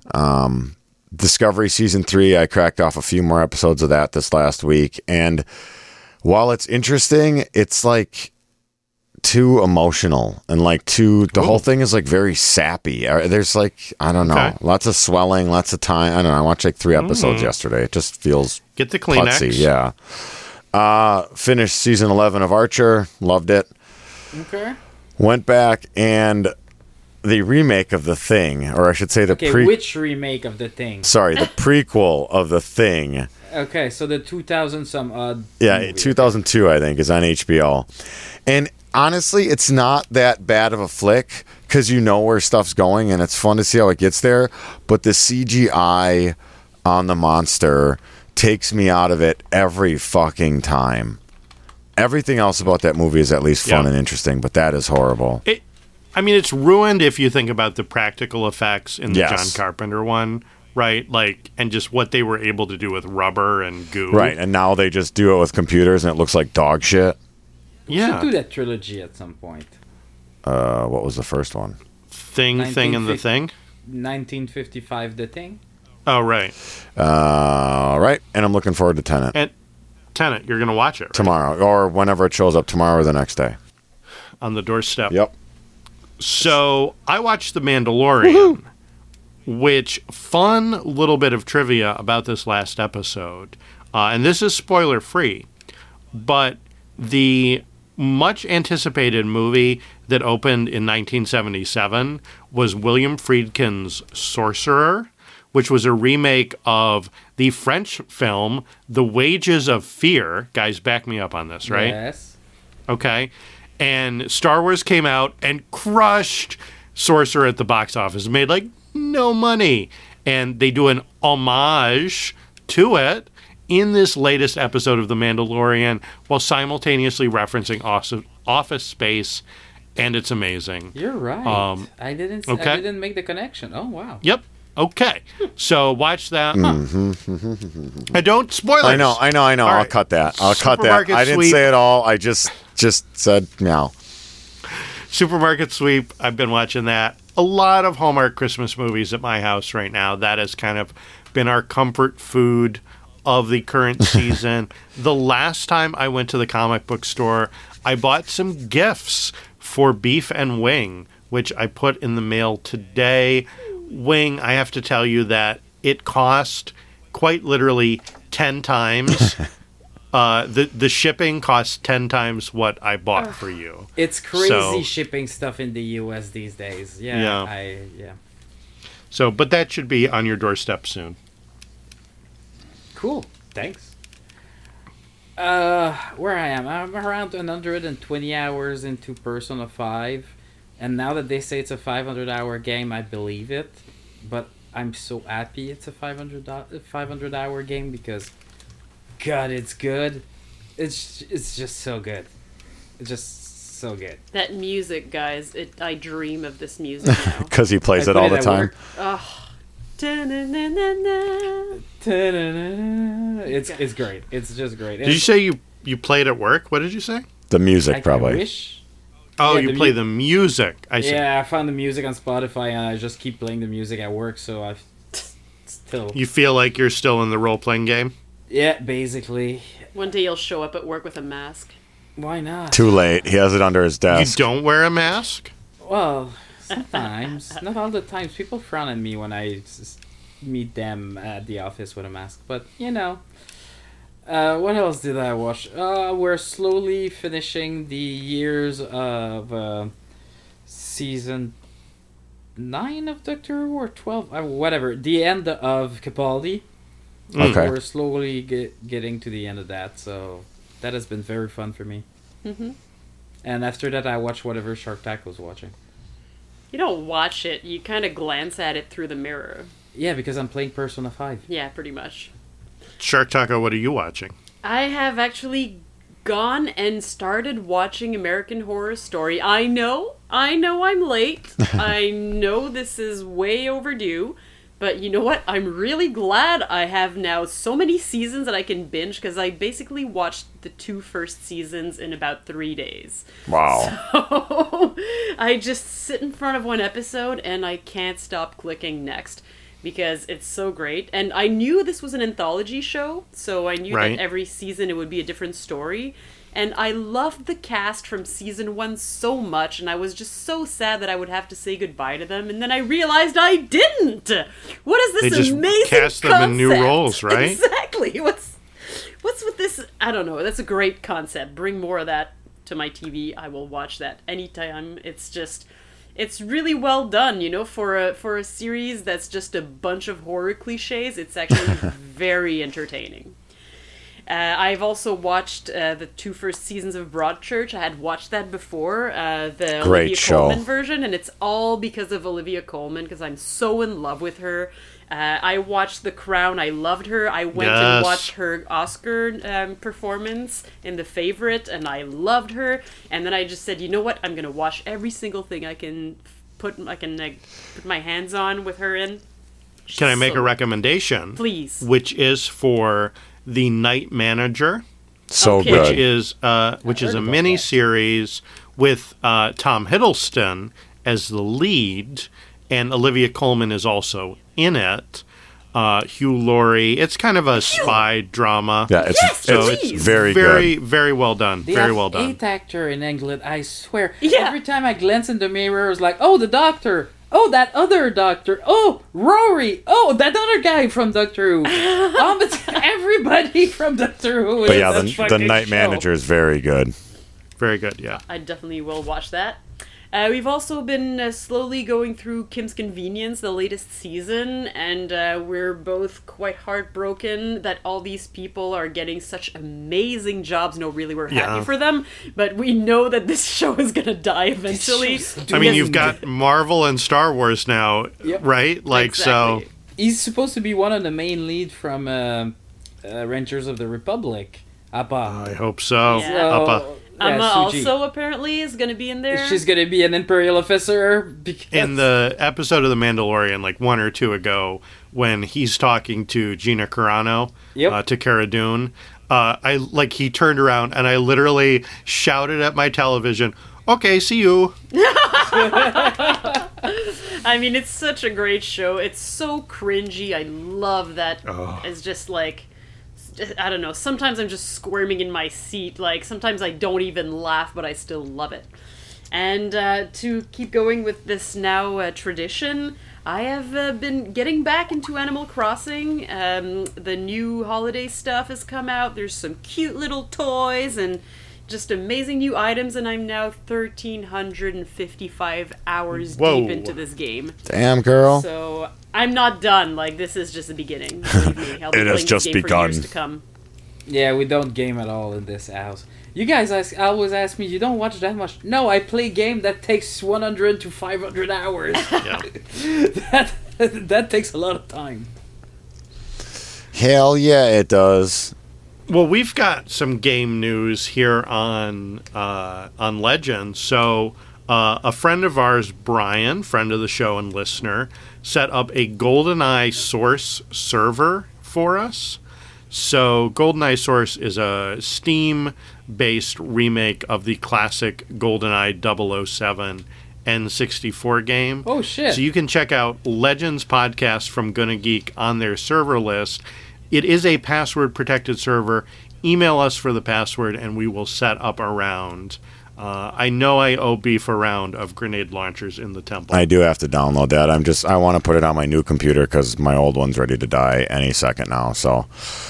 Discovery Season 3, I cracked off a few more episodes of that this last week, and while it's interesting, it's like too emotional and like the whole thing is like very sappy. There's like, I don't know, lots of swelling, lots of time. I don't know. I watched like 3 episodes yesterday. It just feels get the Kleenex. Putsy, yeah. Finished season 11 of Archer. Loved it. Okay. Went back and the remake of The Thing, or I should say which remake of The Thing? Sorry, the prequel of The Thing. Okay, so the 2000 some odd. Yeah, movie. 2002, I think, is on HBO. And honestly, it's not that bad of a flick because you know where stuff's going and it's fun to see how it gets there. But the CGI on the monster takes me out of it every fucking time. Everything else about that movie is at least fun and interesting, but that is horrible. It's ruined if you think about the practical effects in the John Carpenter one, right? Like, and just what they were able to do with rubber and goo. Right, and now they just do it with computers and it looks like dog shit. We should do that trilogy at some point. What was the first one? Thing, and the Thing? 1955, The Thing. Oh, right. Right, and I'm looking forward to Tenet. And Tenet, you're going to watch it, right? Tomorrow, or whenever it shows up, tomorrow or the next day. On the doorstep. Yep. So, I watched The Mandalorian, which, fun little bit of trivia about this last episode, and this is spoiler-free, but the much anticipated movie that opened in 1977 was William Friedkin's Sorcerer, which was a remake of the French film The Wages of Fear. Guys, back me up on this, right? Yes. Okay. And Star Wars came out and crushed Sorcerer at the box office. It made like no money. And they do an homage to it in this latest episode of The Mandalorian while simultaneously referencing Office Space, and it's amazing. You're right. I didn't make the connection. Oh, wow. Yep. Okay. So watch that. I don't spoil it. I know. All I'll right. cut that. I didn't say it all. I just said meow. Supermarket Sweep. I've been watching that. A lot of Hallmark Christmas movies at my house right now. That has kind of been our comfort food of the current season. The last time I went to the comic book store, I bought some gifts for Beef and Wing, which I put in the mail today. Wing, I have to tell you that it cost quite literally 10 times. The shipping cost 10 times what I bought for you. It's crazy shipping stuff in the US these days. Yeah. So, but that should be on your doorstep soon. Cool. Thanks. Where I am, I'm around 120 hours into Persona 5, and now that they say it's a 500-hour game, I believe it. But I'm so happy it's a 500-hour game because, God, it's good. It's just so good. It's just so good. That music, guys, I dream of this music now. Because he plays it all the time. It's great. It's just great. Did you say you played at work? What did you say? The music, I probably. wish. Oh, Yeah, you play the music. I see. Yeah, I found the music on Spotify and I just keep playing the music at work, so I've still... You feel like you're still in the role-playing game? Yeah, basically. One day you'll show up at work with a mask. Why not? Too late. He has it under his You desk. don't wear a mask? Well, Sometimes, not all the times. People frown at me when I meet them at the office with a mask. But what else did I watch? We're slowly finishing the years of season 9 of Doctor Who, or 12, whatever. The end of Capaldi. Okay. We're slowly getting to the end of that, so that has been very fun for me. Mm-hmm. And after that, I watch whatever Shark Tank was watching. You don't watch it, you kind of glance at it through the mirror. Yeah, because I'm playing Persona 5. Yeah, pretty much. Shark Taco, what are you watching? I have actually gone and started watching American Horror Story. I know I'm late. I know this is way overdue. But you know what? I'm really glad I have now so many seasons that I can binge, because I basically watched the 2 first seasons in about 3 days. Wow. So I just sit in front of one episode and I can't stop clicking next, because it's so great. And I knew this was an anthology show, so I knew Right. that every season it would be a different story. And I loved the cast from season 1 so much, and I was just so sad that I would have to say goodbye to them. And then I realized I didn't. What is They this just amazing cast them in new concept? roles, right? Exactly. What's with this? I don't know. That's a great concept. Bring more of that to my TV. I will watch that anytime. It's really well done, for a series that's just a bunch of horror cliches. It's actually very entertaining. I've also watched the 2 first seasons of Broadchurch. I had watched that before, the Great Olivia show. Colman version, and it's all because of Olivia Colman, because I'm so in love with her. I watched The Crown. I loved her. I went and Yes. watched her Oscar performance in The Favourite, and I loved her. And then I just said, you know what? I'm going to watch every single thing I can put my hands on with her in. Can I make So- a recommendation? Please. Which is for The Night Manager, So Okay. good. which is a heard about mini that. series with Tom Hiddleston as the lead, and Olivia Colman is also in it. Hugh Laurie. It's kind of a spy drama. Yeah, it's, Yes, So it's please. very very, good. very well done. They Very have well done. 8 actors in England, I swear. Yeah. Every time I glance in the mirror, I was like, oh, the doctor. Oh, that other doctor. Oh, Rory. Oh, that other guy from Doctor Who. But everybody from Doctor Who. But is yeah, that the fucking Night show. Manager is very good. Very good, yeah. I definitely will watch that. We've also been slowly going through Kim's Convenience, the latest season, and we're both quite heartbroken that all these people are getting such amazing jobs. No, really, we're happy Yeah. for them, but we know that this show is gonna die eventually. I mean, you've got Marvel and Star Wars now, Yep. right? Like, Exactly. so... He's supposed to be one of the main lead from Rangers of the Republic. Appa. I hope so. Yeah. Appa. Emma Suji. also apparently is gonna be in there. She's gonna be an Imperial officer because In the episode of The Mandalorian, like 1 or 2 ago, when he's talking to Gina Carano, Yep. to Cara Dune, he turned around and I literally shouted at my television, "Okay, see you." I mean, it's such a great show. It's so cringy. I love that. It's just like, I don't know. Sometimes I'm just squirming in my seat. Like, sometimes I don't even laugh, but I still love it. And to keep going with this now tradition, I have been getting back into Animal Crossing. The new holiday stuff has come out. There's some cute little toys and just amazing new items, and I'm now 1,355 hours Whoa. deep into this game. Damn, girl. So I'm not done. Like, this is just the beginning. Believe me, I'll be It has playing just this game begun. for years to come. Yeah, we don't game at all in this house. You guys always ask me, you don't watch that much. No, I play game that takes 100 to 500 hours. Yeah. that takes a lot of time. Hell yeah, it does. Well, we've got some game news here on Legend. So, a friend of ours, Brian, friend of the show and listener, set up a GoldenEye Source server for us. So, GoldenEye Source is a Steam-based remake of the classic GoldenEye 007 N64 game. Oh, shit. So you can check out Legends podcast from Gonna Geek on their server list. It is a password protected server. Email us for the password and we will set up a round I know I owe Beef a round of grenade launchers in the temple. I do have to download that. I want to put it on my new computer because my old one's ready to die any second now. So,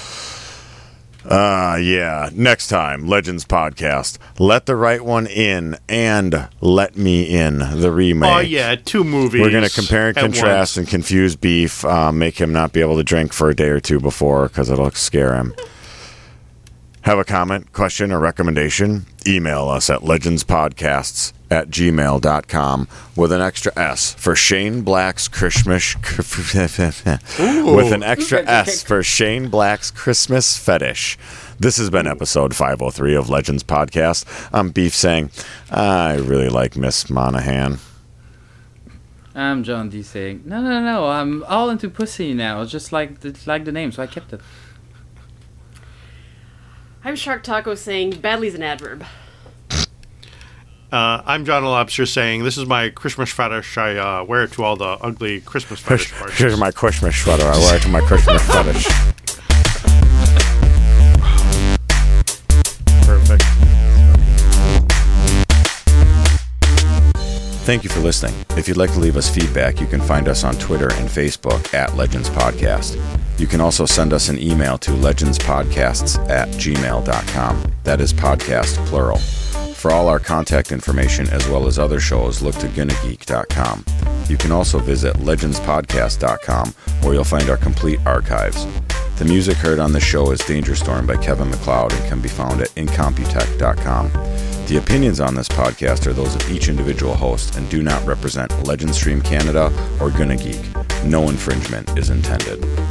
yeah. Next time, Legends Podcast. Let the Right One In and Let Me In, the remake. Oh, yeah, 2 movies. We're going to compare and contrast and confuse Beef, make him not be able to drink for a day or two before because it'll scare him. Have a comment, question, or recommendation? Email us at legendspodcasts@gmail.com with an extra S for Shane Black's Christmas. With an extra S for Shane Black's Christmas fetish. This has been episode 503 of Legends Podcast. I'm Beef saying, I really like Miss Monahan. I'm John D saying, no, I'm all into pussy now. It's just like the name, so I kept it. I'm Shark Taco saying badly's an adverb. I'm John Lobster saying this is my Christmas fetish. I wear it to all the ugly Christmas fetish parties. Here's my Christmas sweater. I wear it to my Christmas fetish. Perfect. Thank you for listening. If you'd like to leave us feedback, you can find us on Twitter and Facebook at Legends Podcast. You can also send us an email to legendspodcasts@gmail.com. That is podcast, plural. For all our contact information as well as other shows, look to GonnaGeek.com. You can also visit legendspodcast.com where you'll find our complete archives. The music heard on the show is Danger Storm by Kevin MacLeod and can be found at incomputech.com. The opinions on this podcast are those of each individual host and do not represent Legend Stream Canada or Gonna Geek. No infringement is intended.